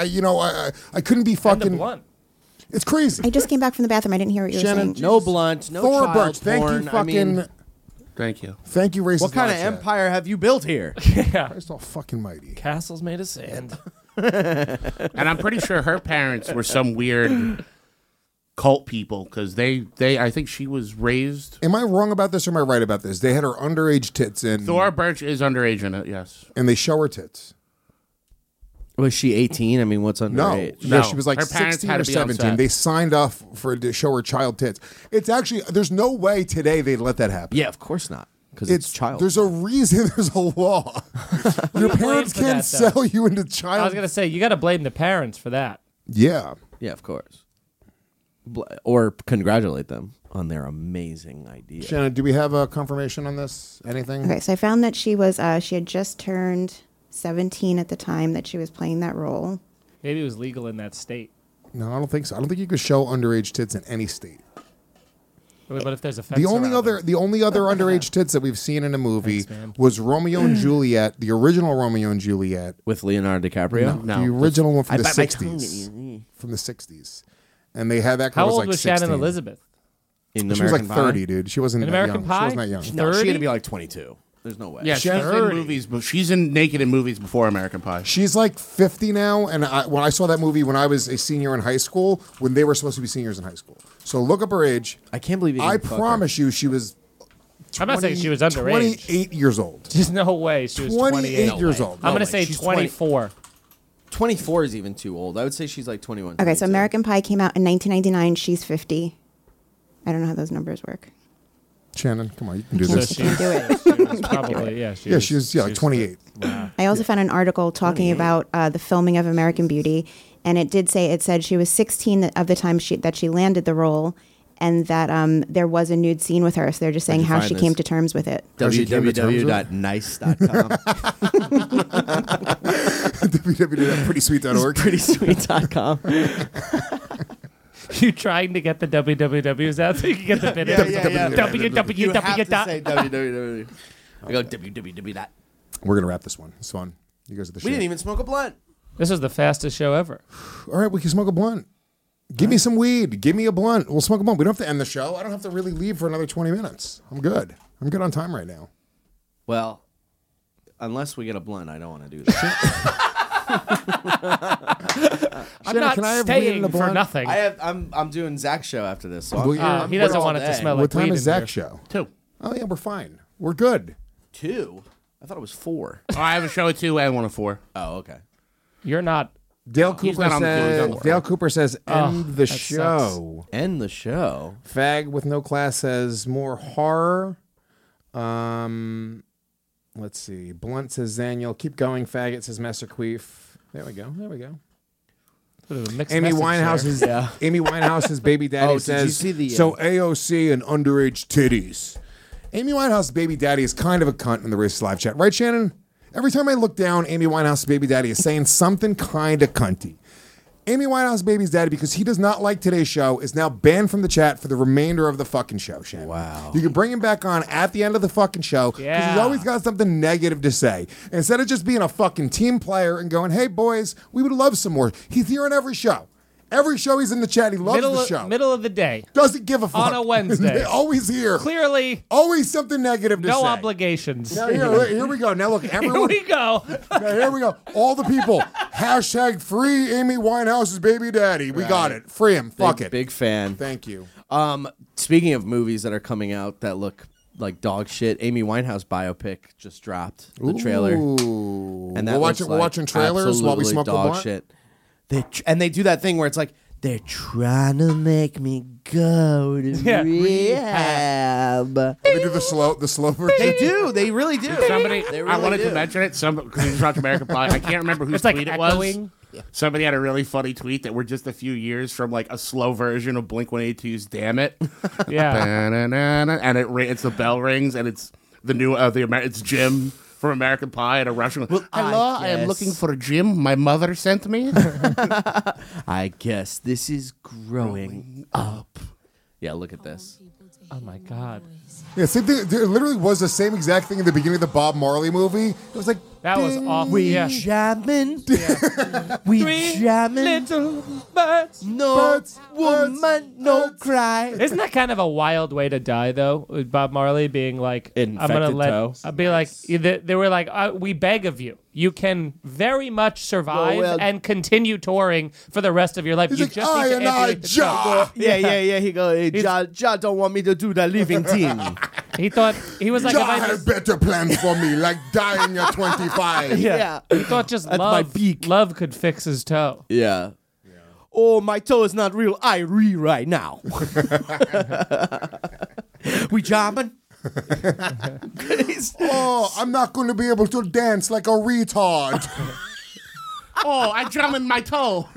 I couldn't be fucking. It's crazy. I just came back from the bathroom. I didn't hear what you were saying. No blunt, no Thora child Birch, thank porn. you, fucking. Thank you. Thank you, racist. What kind of live chat. empire have you built here? Yeah. Christ all fucking mighty. Castles made of sand. And I'm pretty sure her parents were some weird cult people because I think she was raised. Am I wrong about this or am I right about this? They had her underage tits in. Thora Birch is underage in it, yes. And they show her tits. Was she 18? I mean, what's underage? No, she was like Her parents 16 had or to be on 17. set. They signed off to show her child tits. It's actually, there's no way today they'd let that happen. Yeah, of course not. Because it's child. There's a reason there's a law. Your parents for can't that, though? sell you into child. I was gonna say you got to blame the parents for that. Yeah. Yeah, of course. Or congratulate them on their amazing idea. Shannon, do we have a confirmation on this? Anything? Okay, so I found that she had just turned 17 at the time that she was playing that role. Maybe it was legal in that state. No, I don't think so. I don't think you could show underage tits in any state. But if there's a fence The only around other underage tits that we've seen in a movie was Romeo and Juliet, the original Romeo and Juliet with Leonardo DiCaprio. No, the original one from I the bite my tongue at '60s. you. From the '60s, and they had that. How girl old like was 16. Shannon Elizabeth? In She was like American 30, Pie? dude. She wasn't In that American young. Pie? She wasn't that young. No, she had 30? to be like 22. There's no way. Yeah, she's in movies, but she's in naked in movies before American Pie. She's like 50 now, and when I saw that movie when I was a senior in high school, when they were supposed to be seniors in high school. So look up her age. I can't believe you I didn't fuck promise you, she was. I'm not saying she was underage. 28 years old. There's no way she was 28 years old. I'm No gonna way. say She's 24. 24 is even too old. I would say she's like 21. Okay, so American Pie came out in 1999. She's 50. I don't know how those numbers work. Shannon, come on, you can do So this. she, do it. she was probably She was like 28. Wow. I also found an article talking about the filming of American Beauty, and it said she was 16 of the time that she landed the role, and that there was a nude scene with her. So they're just saying Where'd you how find she this? came to terms with it. www.nice.com. www.prettysweet.org. Prettysweet.com. You trying to get the wwws out so you can get the bid in? www. You have to say www. I go www. We're gonna wrap this one. It's fun. You guys are the We shit. didn't even smoke a blunt. This is the fastest show ever. All right, we can smoke a blunt. Give me some weed. Give me a blunt. We'll smoke a blunt. We don't have to end the show. I don't have to really leave for another 20 minutes. I'm good. I'm good on time right now. Well, unless we get a blunt, I don't want to do that. I'm not can I have weed staying and a for blunt? nothing. I'm doing Zach's show after this. So Well, he doesn't all want it to day. smell like What time weed is in Zach's here. show? 2. Oh, yeah, we're fine. We're good. 2? I thought it was 4. Oh, I have a show at 2 and one at 4. Oh, okay. You're not. Dale He's Cooper not on the team, he's on the says. floor. Dale Cooper says, "End the that show." End the show. Fag with no class says more horror. Let's see. Blunt says Zaniel. Keep going. Faggot says Master Queef. There we go. There we go. Sort of a mixed Amy message Winehouse's there. Amy Winehouse's baby daddy Oh, did you says see the, so AOC and underage titties. Amy Winehouse's baby daddy is kind of a cunt in the Racist Live chat, right, Shannon? Every time I look down, Amy Winehouse's baby daddy is saying something kind of cunty. Amy Winehouse's baby's daddy, because he does not like today's show, is now banned from the chat for the remainder of the fucking show, Shannon. Wow. You can bring him back on at the end of the fucking show because Yeah. he's always got something negative to say. Instead of just being a fucking team player and going, hey, boys, we would love some more. He's here on every show. Every show he's in the chat. He loves the show. Middle of the day. Doesn't give a fuck. On a Wednesday. Always here. Clearly, Always something negative to no say. obligations. Now, here we go. Now look, everyone. Here we go. Now, here we go. All the people. Hashtag free Amy Winehouse's baby daddy. We got it. Free him. Fuck it. Big fan. Thank you. Speaking of movies that are coming out that look like dog shit, Amy Winehouse biopic just dropped the trailer. Ooh. And that we're looks watching, like we're watching trailers while we absolutely smoke a dog blunt. shit. And they do that thing where it's like, they're trying to make me go to rehab. They do the slow version. They do. They really do. Somebody, They really I wanted do. to mention it. Because you talked American Pie. I can't remember whose It's like tweet it echoing. was. Somebody had a really funny tweet that we're just a few years from like a slow version of Blink-182's "Damn It." Yeah. And it's the bell rings and it's the new it's Jim from American Pie and a Russian. Hello, I am guess- looking for a Jim. My mother sent me. I guess this is growing up. Yeah, look at this. Oh my God. Yeah, same thing. There literally was the same exact thing in the beginning of the Bob Marley movie. It was like That was ding. awful. We Yeah. jamming. We jamming. Little birds. No woman, no cry. Isn't that kind of a wild way to die, though? With Bob Marley being like, I'm gonna Infected let. toe. I'll be like, they were like, we beg of you. You can very much survive Well, and continue touring for the rest of your life. He's You like, just I need to and I, ambulate the Ja. Yeah. He go, hey, Ja don't want me to do the living thing. He thought he was like, Ja if I had just, better plans for me, like dying at 25. Yeah. he thought just That's my love, peak. love could fix his toe. Yeah. Oh, my toe is not real. I right now. We jamming? Oh, I'm not going to be able to dance like a retard. Oh, I drum in my toe.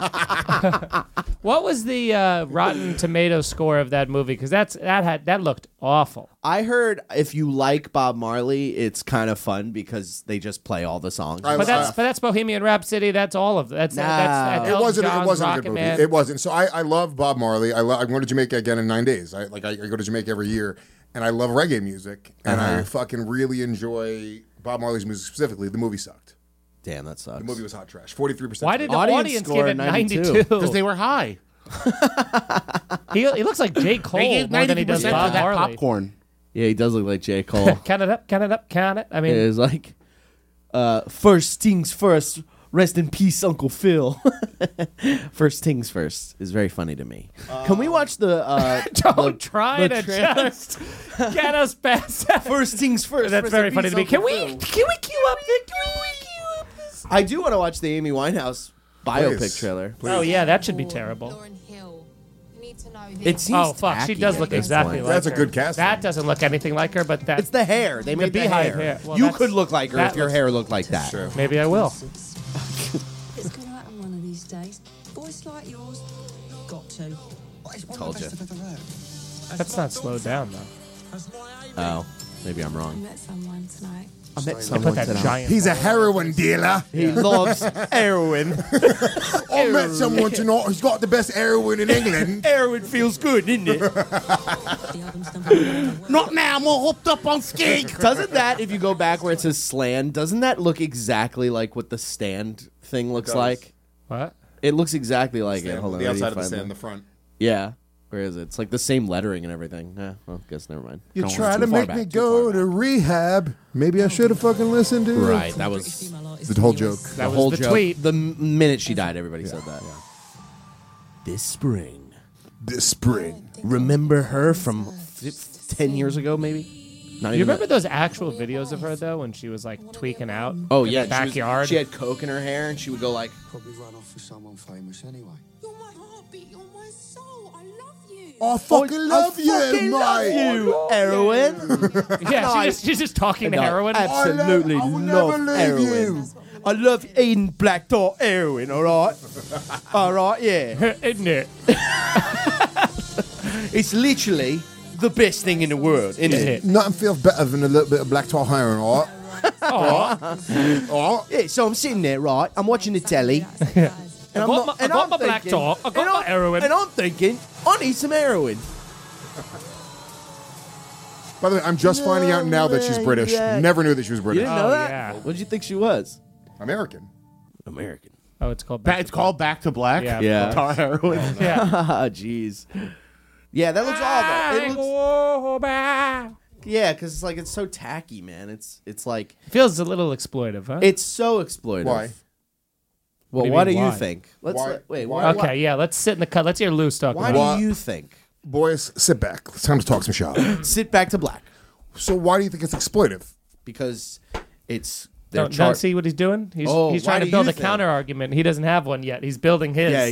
What was the Rotten Tomato score of that movie? Because that looked awful. I heard if you like Bob Marley, it's kind of fun because they just play all the songs. I- But that's Bohemian Rhapsody. That's all of that's No. that's It wasn't a good Rocket movie. Man. It wasn't. So I love Bob Marley. I'm going to Jamaica again in 9 days. I go to Jamaica every year, and I love reggae music, and I fucking really enjoy Bob Marley's music specifically. The movie sucked. Damn, that sucks. The movie was hot trash. 43%. Why did the Audience audience score give it 92? 92? Because they were high. He looks like J. Cole They gave more than he does 90% Bob for that Marley. popcorn. Yeah, he does look like J. Cole. Count it up, count it up, count it. I mean, It's like, first things first. Rest in peace, Uncle Phil. First things first is very funny to me. Can we watch the? don't try the to trailer? just get us past that. First things first. That's rest very in funny peace, to me. Can Uncle we Phil. cue up the? I do want to watch the Amy Winehouse biopic Please. trailer. Oh yeah, that should be terrible. Lauren Hill. You need to know this. It seems Oh fuck, she tacky does at look this exactly point. like That's a her. good casting. That doesn't look anything like her, but that It's the hair. They made the beehive hair. hair. Well, You that's- could look like her that if your looks- hair looked like that. Sure. maybe I will. It's gonna happen one of these days. Voice like yours, got to. Told you. That's not slowed down though. Oh, maybe I'm I wrong. met someone tonight. I met Put someone that tonight. giant. He's a heroin dealer. He loves heroin. I met someone tonight who's got the best heroin in England. Heroin feels good, doesn't it? The album's done. Not now, I'm all hooked up on skate. Doesn't that, if you go back where it says Slan, doesn't that look exactly like what the Stand thing looks does. like? What? It looks exactly like it. Stand, Hold on, the I need to outside of the find stand, that. the front. Yeah. Where is it? It's like the same lettering and everything. Well, guess never mind. You Don't try listen to too far make back, me too far go to rehab. Maybe I should have fucking listened to it. Right, that was the whole joke. the whole joke. Tweet. The minute she died, everybody said that. This spring. Remember her from 10 years ago, maybe? Not You even remember that. those actual videos of her though when she was like tweaking out? Oh, in yeah. the backyard. She had coke in her hair, and she would go like... Probably run off with someone famous anyway. You're my heartbeat, you're my soul. I love you. I fucking love you, heroin. Yeah, she's just talking to No, heroin. Absolutely I will love never leave heroin. you. I love eating black tar heroin, all right? All right, yeah. Isn't it? It's literally the best thing in the world, isn't it? Nothing feels better than a little bit of black tar heroin, all right? Yeah, so I'm sitting there, right? I'm watching the telly. And I got my black tar. I got my heroin. And I'm thinking, I need some heroin. By the way, I'm just finding out now that she's British. yeah. Never knew that she was You British. didn't know that? yeah. What did you think she was? American. American. Oh, it's called. It's called Back to Black. Yeah. Yeah. Tar heroin. Yeah. Jeez. Yeah, that looks awful. Yeah, because it's like it's so tacky, man. It's like Feels a little exploitive, huh? it's so exploitive. Why? Well, do you what do mean, you why? think? Let's Why? wait. Why? Why, Okay, yeah. Let's sit in the cut. Let's hear Luce talk why about it. do you think? Boys, sit back. It's time to talk some shop. Sit back to black So why do you think it's exploitive? because it's their Don't see what he's doing? He's Oh, trying why to do build you a think? counter argument. He doesn't have one yet. He's building his. Yeah,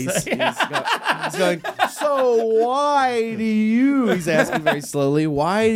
he's going. So why do you? He's asking very slowly. Why do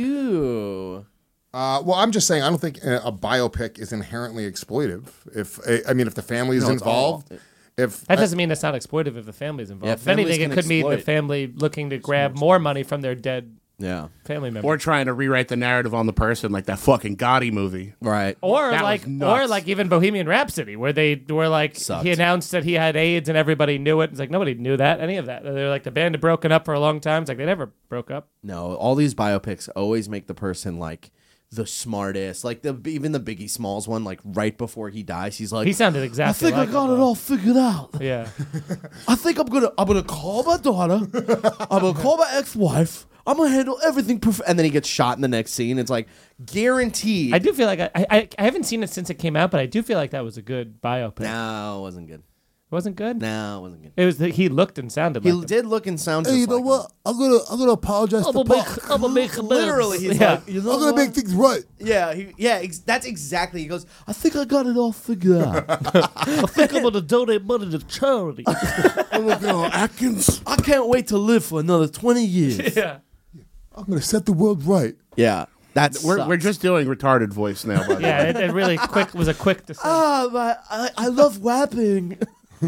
you? Well, I'm just saying I don't think a biopic is inherently exploitive. If the family is No, it's involved, if That doesn't mean it's not exploitive if the family's involved. Yeah, if anything, families it can could mean the exploit. family looking to grab more money from their dead Yeah. family member. Or trying to rewrite the narrative on the person, like that fucking Gotti movie. Right. Or That like, was nuts. or like even Bohemian Rhapsody, where they were like, Sucked. he announced that he had AIDS and everybody knew it. It's like nobody knew that, any of that. They're like the band had broken up for a long time. It's like they never broke up. No, all these biopics always make the person like the smartest. Like even the Biggie Smalls one, like right before he dies, he's like, He sounded exactly. I think like I got him, it though. all figured out. Yeah. I think I'm gonna call my daughter. I'm gonna call my ex-wife. I'm gonna handle everything perfect. And then he gets shot in the next scene. It's like guaranteed. I do feel like I haven't seen it since it came out, but I do feel like that was a good biopic. No, it wasn't good. It wasn't good. No, it wasn't good. It was. He looked and sounded. He like him. did look and sound. Hey, Just you know like what? I'm gonna apologize to Pac. I'm gonna make Literally, he's Yeah. like, you know I'm gonna what? make things right. Yeah, that's exactly. He goes, I think I got it all figured out. I think I'm gonna donate money to charity. I'm looking on Atkins. I can't wait to live for another 20 years. Yeah. I'm gonna set the world right. Yeah, that's We're just doing retarded voice now. By the Yeah, way. it really was a quick decision. but I love rapping.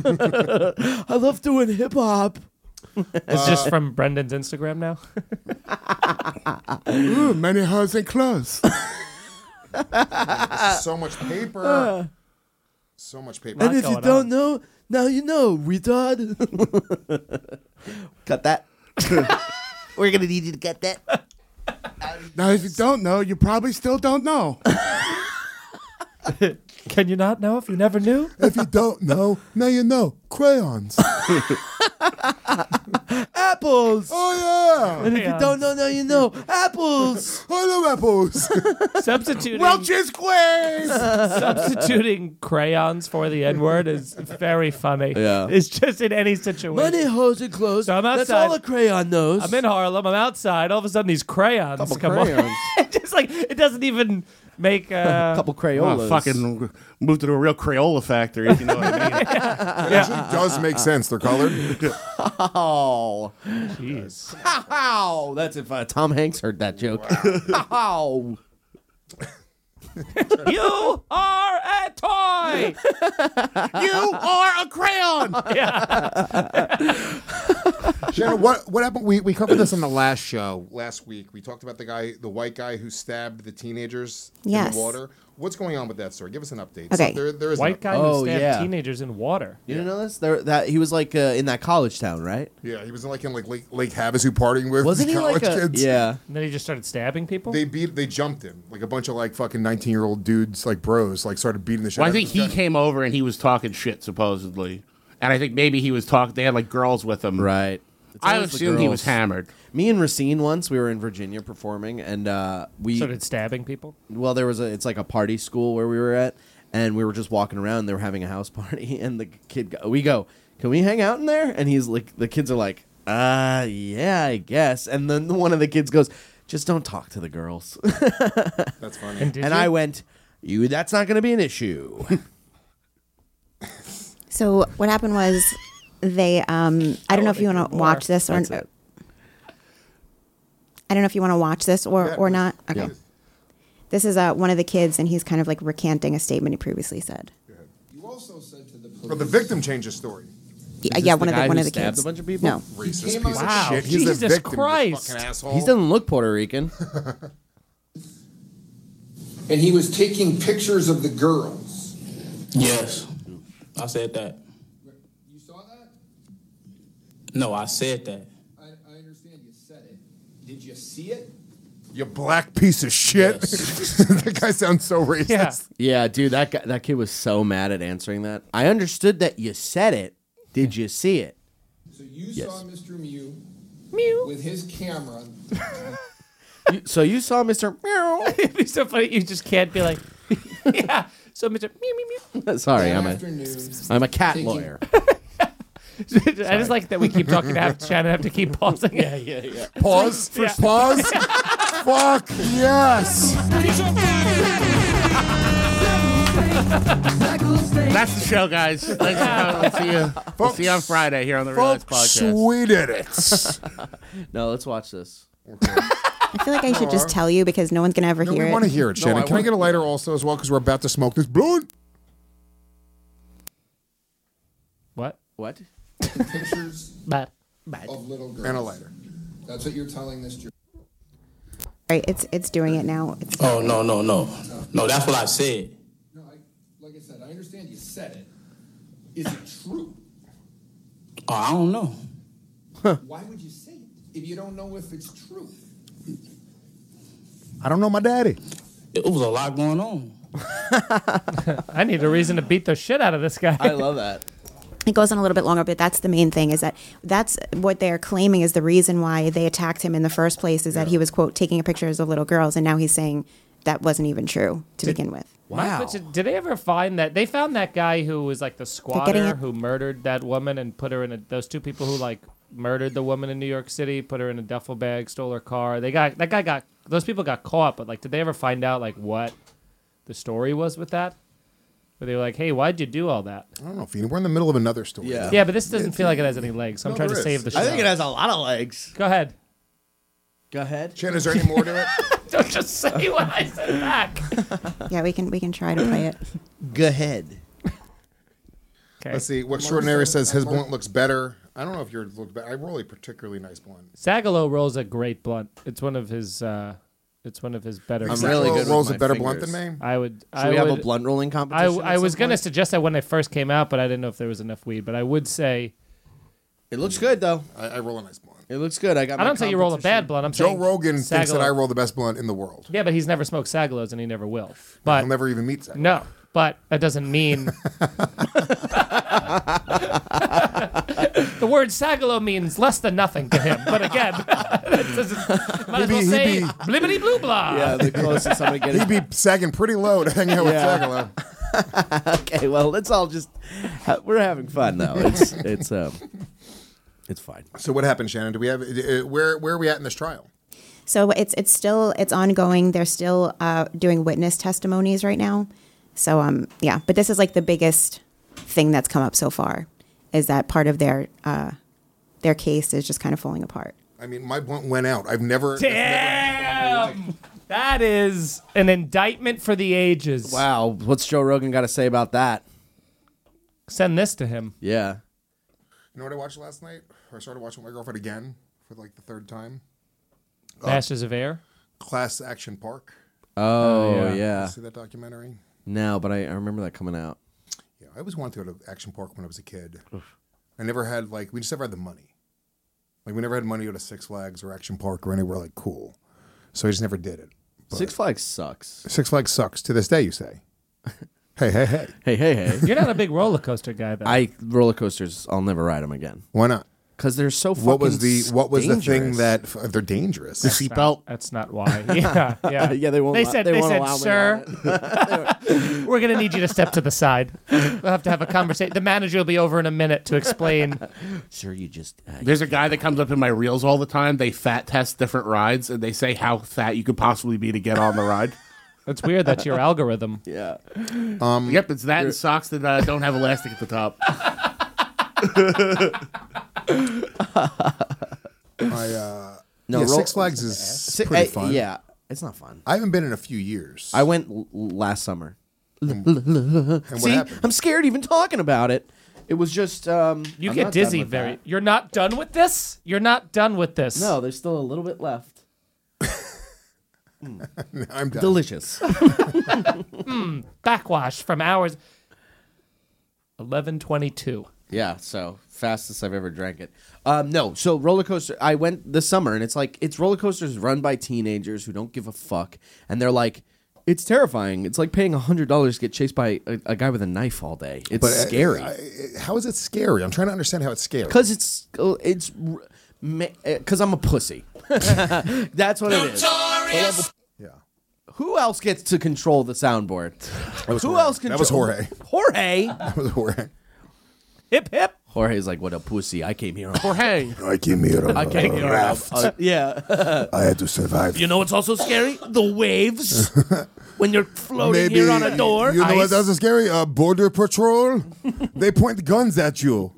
I love doing hip hop. It's just from Brendan's Instagram now. Ooh, many hugs and clothes. So much paper. So much paper. And if you going don't on. know, now you know, retard. Cut that. We're gonna need you to cut that. Now, if you don't know, you probably still don't know. Can you not know if you never knew? If you don't know, now you know. Crayons. Apples. Oh And if you don't know, now you know. Apples. yeah. I love apples. Substituting Welch's quiz. substituting crayons for the N-word is very funny. Yeah. It's just in any situation. Money, hoes, and clothes. So I'm That's outside. all a crayon knows. I'm in Harlem. I'm outside. All of a sudden, these crayons Couple come crayons. on. Just like it doesn't even make. a couple Crayolas. Oh, fucking move to a real Crayola factory, if you know what I mean. It actually does make sense. They're colored. Oh. Jeez. Ow. That's if Tom Hanks heard that joke. Ow. You are a toy. You are a crayon. Shannon, what happened? We covered this on the last show last week. We talked about the white guy who stabbed the teenagers in Yes. the water. What's going on with that story? Give us an update. Okay. So there is White guy who Oh, stabbed yeah. teenagers in water. You didn't know this? That he was like in that college town, right? Yeah, he was in Lake Havasu partying with Wasn't he college like a kids. yeah? And then he just started stabbing people. They jumped him like a bunch of like fucking 19-year-old dudes, like bros, like started beating the shit. Well, I out of think this he guy. came over and he was talking shit, supposedly. And I think maybe he was talking. They had like girls with him. Right. I assumed he was hammered. Me and Racine once, we were in Virginia performing, and we started stabbing people. Well, it's like a party school where we were at, and we were just walking around. And they were having a house party, and the kid, we go, "Can we hang out in there?" And he's like, the kids are like, yeah, I guess. And then one of the kids goes, "Just don't talk to the girls." That's funny. And I went, that's not going to be an issue. So what happened was they, I don't know if you want to watch this or That's it. I don't know if you want to watch this or not. Okay. Yeah. This is one of the kids, and he's kind of like recanting a statement he previously said. You also said to the police. But the victim changed his story. Yeah, one of the stabbed kids. a bunch of people? No. Racist piece Wow. of shit. He's Jesus the victim, Christ. you fucking asshole. He doesn't look Puerto Rican. And he was taking pictures of the girls. Yes, I said that. You saw that? No, I said that. I understand you said it. Did you see it? You black piece of shit. That guy sounds so racist. Yeah, dude, that kid was so mad at answering that. I understood that you said it. Did you see it? So you saw Mr. Mew with his camera. So you saw Mr. Meow. It'd be so funny. You just can't be like, yeah. So Mr. Mew, mew, mew. Sorry, I'm a cat taking- lawyer. I just like that we keep talking to have Shannon have to keep pausing. Yeah. Pause. Pause. Fuck yes. That's the show, guys. Thanks for coming. We'll see you on Friday here on the Real Life Podcast. Sweet it. No, let's watch this. I feel like I should just tell you because no one's going to ever No, hear we it. want to hear it, Shannon. Can I get a lighter also as well? Because we're about to smoke this blunt. What? Pictures Bad. of little girls. And a lighter. That's what you're telling this jury. Right, it's doing it now. Oh, no. No, that's what I said. No, like I said, I understand you said it. Is it true? Oh, I don't know. Why would you say it if you don't know if it's true? I don't know my daddy. It was a lot going on. I need a reason to beat the shit out of this guy. I love that. It goes on a little bit longer, but that's the main thing is that's what they're claiming is the reason why they attacked him in the first place is that he was, quote, taking pictures of little girls. And now he's saying that wasn't even true to begin with. Wow. Did they ever find that? They found that guy who was like the squatter it. who murdered that woman and put her in those two people who like murdered the woman in New York City, put her in a duffel bag, stole her car. Those people got caught, but like, did they ever find out like what the story was with that? Where they were like, hey, why'd you do all that? I don't know, Feeney. We're in the middle of another story. Yeah, but this doesn't feel like it has any legs, so I'm trying to save the show. I think it has a lot of legs. Go ahead. Go ahead. Shannon, is there any more to it? Don't just say what I said back. Yeah, we can try to play it. Go ahead. Okay. Let's see. What Extraordinary says his blunt looks better. I don't know if yours looks better. I roll a particularly nice blunt. Sagalo rolls a great blunt. It's one of his better. I'm really good rolls with a my better fingers. blunt than me. I would. Should we have a blunt rolling competition? I was gonna suggest that when it first came out, but I didn't know if there was enough weed. But I would say It looks good though. I roll a nice blunt. It looks good. I don't say you roll a bad blunt. I'm Joe saying Rogan thinks that Sagalo- I roll the best blunt in the world. Yeah, but he's never smoked Sagalos and he never will. But He'll never even meet Sagalo. no, but that doesn't mean the word Sagalo means less than nothing to him. But again, that doesn't, might as well say blibbity blue blah. Yeah, the closest I'm gonna get. He'd be sagging pretty low to hang out with Yeah. Sagalo. Okay, well, let's all just we're having fun though. It's fine. So what happened, Shannon? Do we have where are we at in this trial? So it's ongoing. They're still doing witness testimonies right now. So yeah, but this is like the biggest thing that's come up so far, is that part of their case is just kind of falling apart. I mean, my blunt went out. I've never. Damn, that is an indictment for the ages. Wow, what's Joe Rogan got to say about that? Send this to him. Yeah. You know what I watched last night? Or I started watching with my girlfriend again for like the third time. Masters of Air. Class Action Park. Oh You yeah. see that documentary? No, but I remember that coming out. Yeah, I always wanted to go to Action Park when I was a kid. I never had we just never had the money. Like we never had money to go to Six Flags or Action Park or anywhere like cool. So I just never did it. But Six Flags sucks. Six Flags sucks to this day, you say. Hey. You're not a big roller coaster guy, though. Roller coasters, I'll never ride them again. Why not? Because they're so fucking What was the thing dangerous. that they're dangerous? The seatbelt. That's not why. Yeah. Yeah, they won't. They said, allow me sir, we're going to need you to step to the side. We'll have to have a conversation. The manager will be over in a minute to explain. Sir, you just. There's a guy that comes up in my reels all the time. They fat test different rides, and they say how fat you could possibly be to get on the ride. It's weird. That's your algorithm. Yeah. Yep, it's that and socks that don't have elastic at the top. Six Flags is pretty fun. Yeah, it's not fun. I haven't been in a few years. I went last summer. And what See, happened? I'm scared even talking about it. It was just You I'm get not dizzy done with that. You're not done with this? You're not done with this. No, there's still a little bit left. I'm done. Delicious. Backwash from hours. 11:22. Yeah, so fastest I've ever drank it. No, so roller coaster. I went this summer, and it's roller coasters run by teenagers who don't give a fuck, and they're like, it's terrifying. It's like paying $100 to get chased by a guy with a knife all day. It's scary. How is it scary? I'm trying to understand how it's scary. Because because I'm a pussy. That's what it is. Yeah. Who else gets to control the soundboard? Who else That was Jorge. Jorge. That was Jorge. Hip hip. Jorge's like, what a pussy. I came here on Jorge. I came here on I came here raft. yeah. I had to survive. You know what's also scary? The waves. When you're floating here on a door. You know what else is scary? Border Patrol. They point guns at you.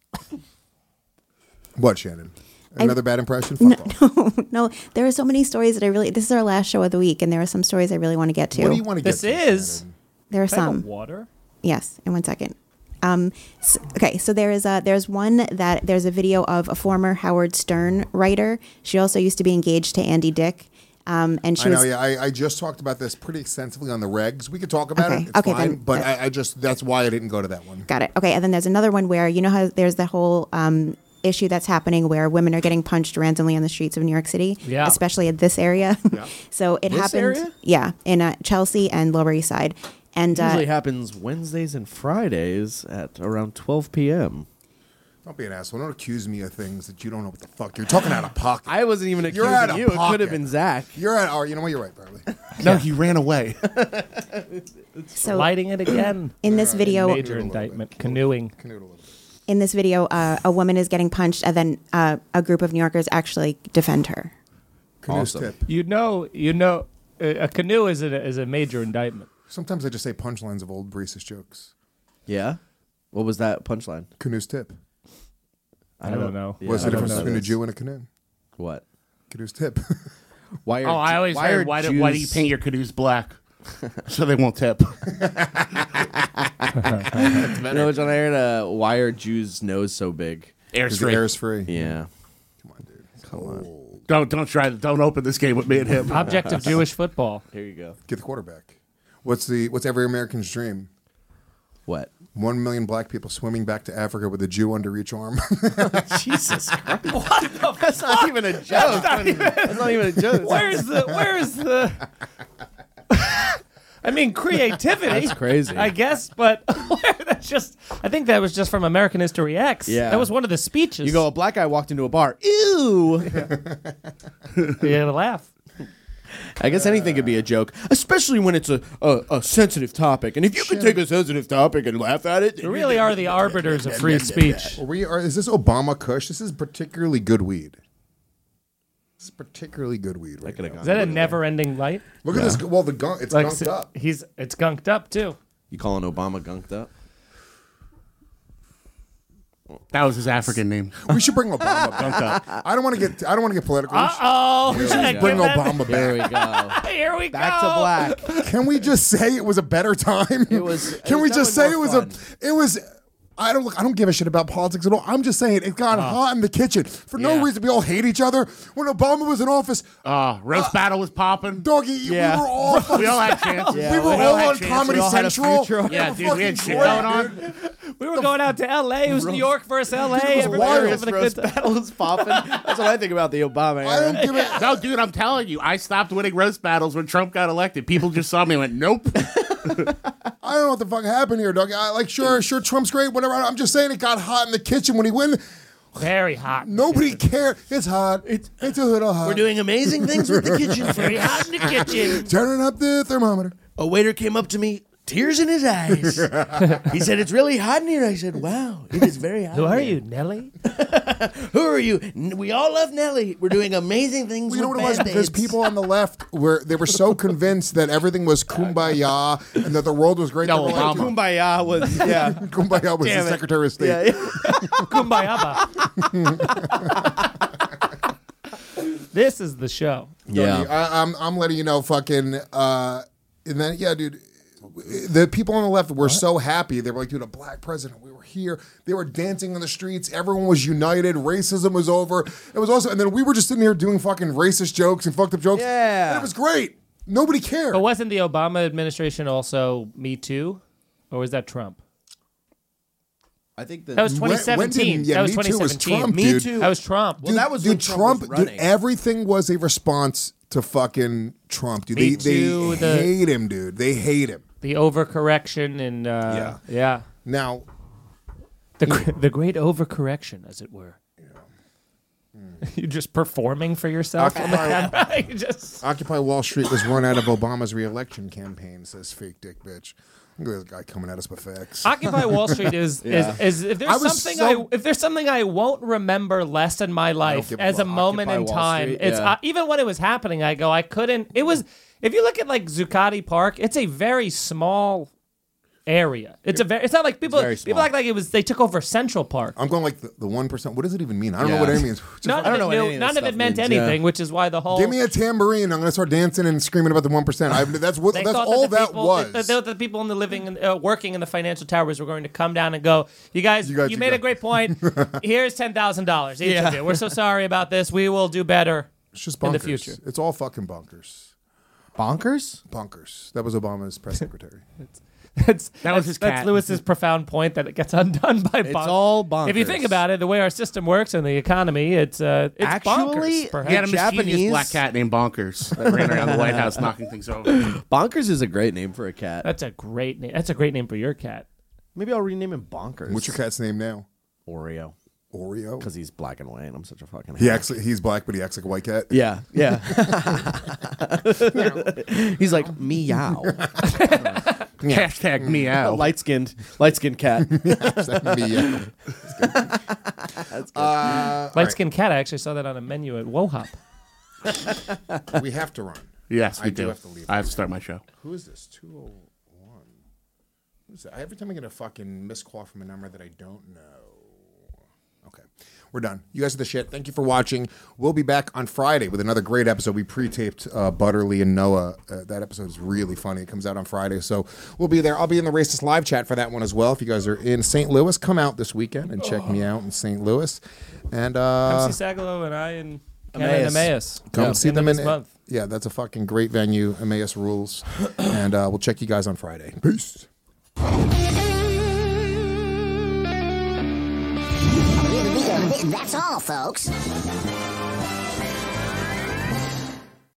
What, Shannon? Another bad impression? Fuck off. No, there are so many stories that this is our last show of the week, and there are some stories I really want to get to. What do you want to get to? Shannon? There are Can I have some. water? Yes, in 1 second. So there's one that there's a video of a former Howard Stern writer. She also used to be engaged to Andy Dick. And she I just talked about this pretty extensively on the regs. We could talk about it. It's Okay, fine. then- But I just, that's why I didn't go to that one. Got it. Okay, and then there's another one where, you know how there's the whole issue that's happening where women are getting punched randomly on the streets of New York City, Yeah. especially at this area. Yeah. So it This happened, area? yeah, in Chelsea and Lower East Side. And Usually happens Wednesdays and Fridays at around 12 p.m. Don't be an asshole. Don't accuse me of things that you don't know what the fuck. You're talking out of pocket. I wasn't even You're out accusing of you. It pocket. could have been Zach. You're at, you know what? You're right, Bradley. No, he ran away. so Lighting it again. in this video, Major indictment. Canoeing. in this video, a woman is getting punched, and then a group of New Yorkers actually defend her. Canoe's tip. You know, a canoe is a major indictment. Sometimes I just say punchlines of old racist jokes. Yeah? What was that punchline? Canoe's tip. I don't know. Yeah, What's the I don't difference know between a this. Jew and a canoe? What? Canoe's tip. Why are I always why heard, are why do you Jews- paint your canoes black? So they won't tip. You know which one I heard? Why are Jews' nose so big? Air's The free. air's free. Yeah. Come on. Don't try. Don't open this game with me and him. Object of Jewish football. Here you go. Get the quarterback. What's every American's dream? What? 1 million black people swimming back to Africa with a Jew under each arm. Jesus Christ. What? That's not even a joke. That's not even a joke. Where's the I mean, creativity. That's crazy. I guess, but that's just. I think that was just from American History X. Yeah. That was one of the speeches. You go, a black guy walked into a bar. Ew. You gotta laugh. I guess anything could be a joke, especially when it's a sensitive topic. And if you could take a sensitive topic and laugh at it, We really are the arbiters of free speech. Is this Obama Kush? This is particularly good weed. This is particularly good weed. Right now. Is that a never-ending light? Look at this. Well, the gunk. It's gunked up. It's gunked up too. You calling Obama gunked up? That was his African name. We should bring Obama back. I don't want to get political. Oh, We should bring Obama Here we back. go. Here we Back go. to black. Can we just say it was a better time? It was. Can we just say it was definitely more fun. I don't give a shit about politics at all. I'm just saying it got hot in the kitchen for no Yeah. reason. We all hate each other. When Obama was in office, Roast battle was popping. doggy, Yeah. we were all We all had chances. Yeah, we were we all had on chances. Comedy We all had a Central. future. Yeah, It dude, was we had fucking shit great, going on. dude. We were going out to L.A. It was New York versus L.A. It was wild. Everybody was having a Roast good time. battle is popping. That's what I think about the Obama I era. don't give a No, dude, I'm telling you, I stopped winning roast battles when Trump got elected. People just saw me and went, nope. I don't know what the fuck happened here, Doug. Sure, Trump's great, whatever. I'm just saying it got hot in the kitchen when he went. Very hot. Nobody cared. It's hot. It's a little hot. We're doing amazing things with the kitchen. Very hot in the kitchen. Turning up the thermometer. A waiter came up to me, tears in his eyes. He said, "It's really hot in here." I said, "Wow, it is very hot." Who are you, Nelly? Who are you? We all love Nelly. We're doing amazing things. Well, you know with what it was? Because people on the left were so convinced that everything was kumbaya and that the world was great. No, like, kumbaya was kumbaya was the Secretary of State. Yeah. Kumbaya. This is the show. Yeah, I'm letting you know, fucking. And then, dude, the people on the left were so happy. They were like, dude, a black president. We were here. They were dancing on the streets. Everyone was united. Racism was over. It was awesome. And then we were just sitting here doing fucking racist jokes and fucked up jokes. Yeah. And it was great. Nobody cared. But wasn't the Obama administration also Me Too? Or was that Trump? I think that was 2017. That was 2017. Was Trump, Me Too. That was Trump. Well, that was when Trump was running. Dude, everything was a response to fucking Trump, dude. They hate him, dude. They hate him. The overcorrection and yeah. Now, the great overcorrection, as it were. You're just performing for yourself on the camera. Occupy Wall Street was run out of Obama's re-election campaign, says fake dick bitch. Look at this guy coming at us with facts. Occupy Wall Street is if there's something I won't remember less in my life as a moment in time. Street, it's even when it was happening, I couldn't. It was, if you look at like Zuccotti Park, it's a very small area. It's not like people act like they took over Central Park. I'm going like the 1%. What does it even mean? I don't know what it means. None of it meant anything, which is why the whole give me a tambourine. I'm going to start dancing and screaming about the 1%. That's all that was. They thought the people working in the financial towers were going to come down and go, you guys made a great point. Here's $10,000 each of you. We're so sorry about this. We will do better in the future. It's all fucking bonkers. Bonkers? Bonkers. That was Obama's press secretary. That's Lewis's profound point that it gets undone by bonkers. It's all bonkers. If you think about it, the way our system works and the economy, it's actually bonkers. Perhaps. He had a mischievous black cat named Bonkers that ran around the White House knocking things over. Bonkers is a great name for a cat. That's a great name. That's a great name for your cat. Maybe I'll rename him Bonkers. What's your cat's name now? Oreo. Because he's black and white, and I'm such a fucking he's black, but he acts like a white cat. Yeah. He's like meow. Hashtag meow. Light skinned cat. Meow. That's good. Light skinned cat. I actually saw that on a menu at Wohop. We have to run. Yes, we do. Have to leave. I have to start my show. Who is this? 201. Who's that? Every time I get a fucking missed call from a number that I don't know. Okay, we're done. You guys are the shit. Thank you for watching. We'll be back on Friday with another great episode. We pre-taped Butterly and Noah. That episode is really funny. It comes out on Friday, so we'll be there. I'll be in the Racist live chat for that one as well. If you guys are in St. Louis, come out this weekend and check me out in St. Louis. And come see Sagalo and I and Emmaus. Come see them this month. Yeah, that's a fucking great venue. Emmaus rules. And we'll check you guys on Friday. Peace. That's all, folks.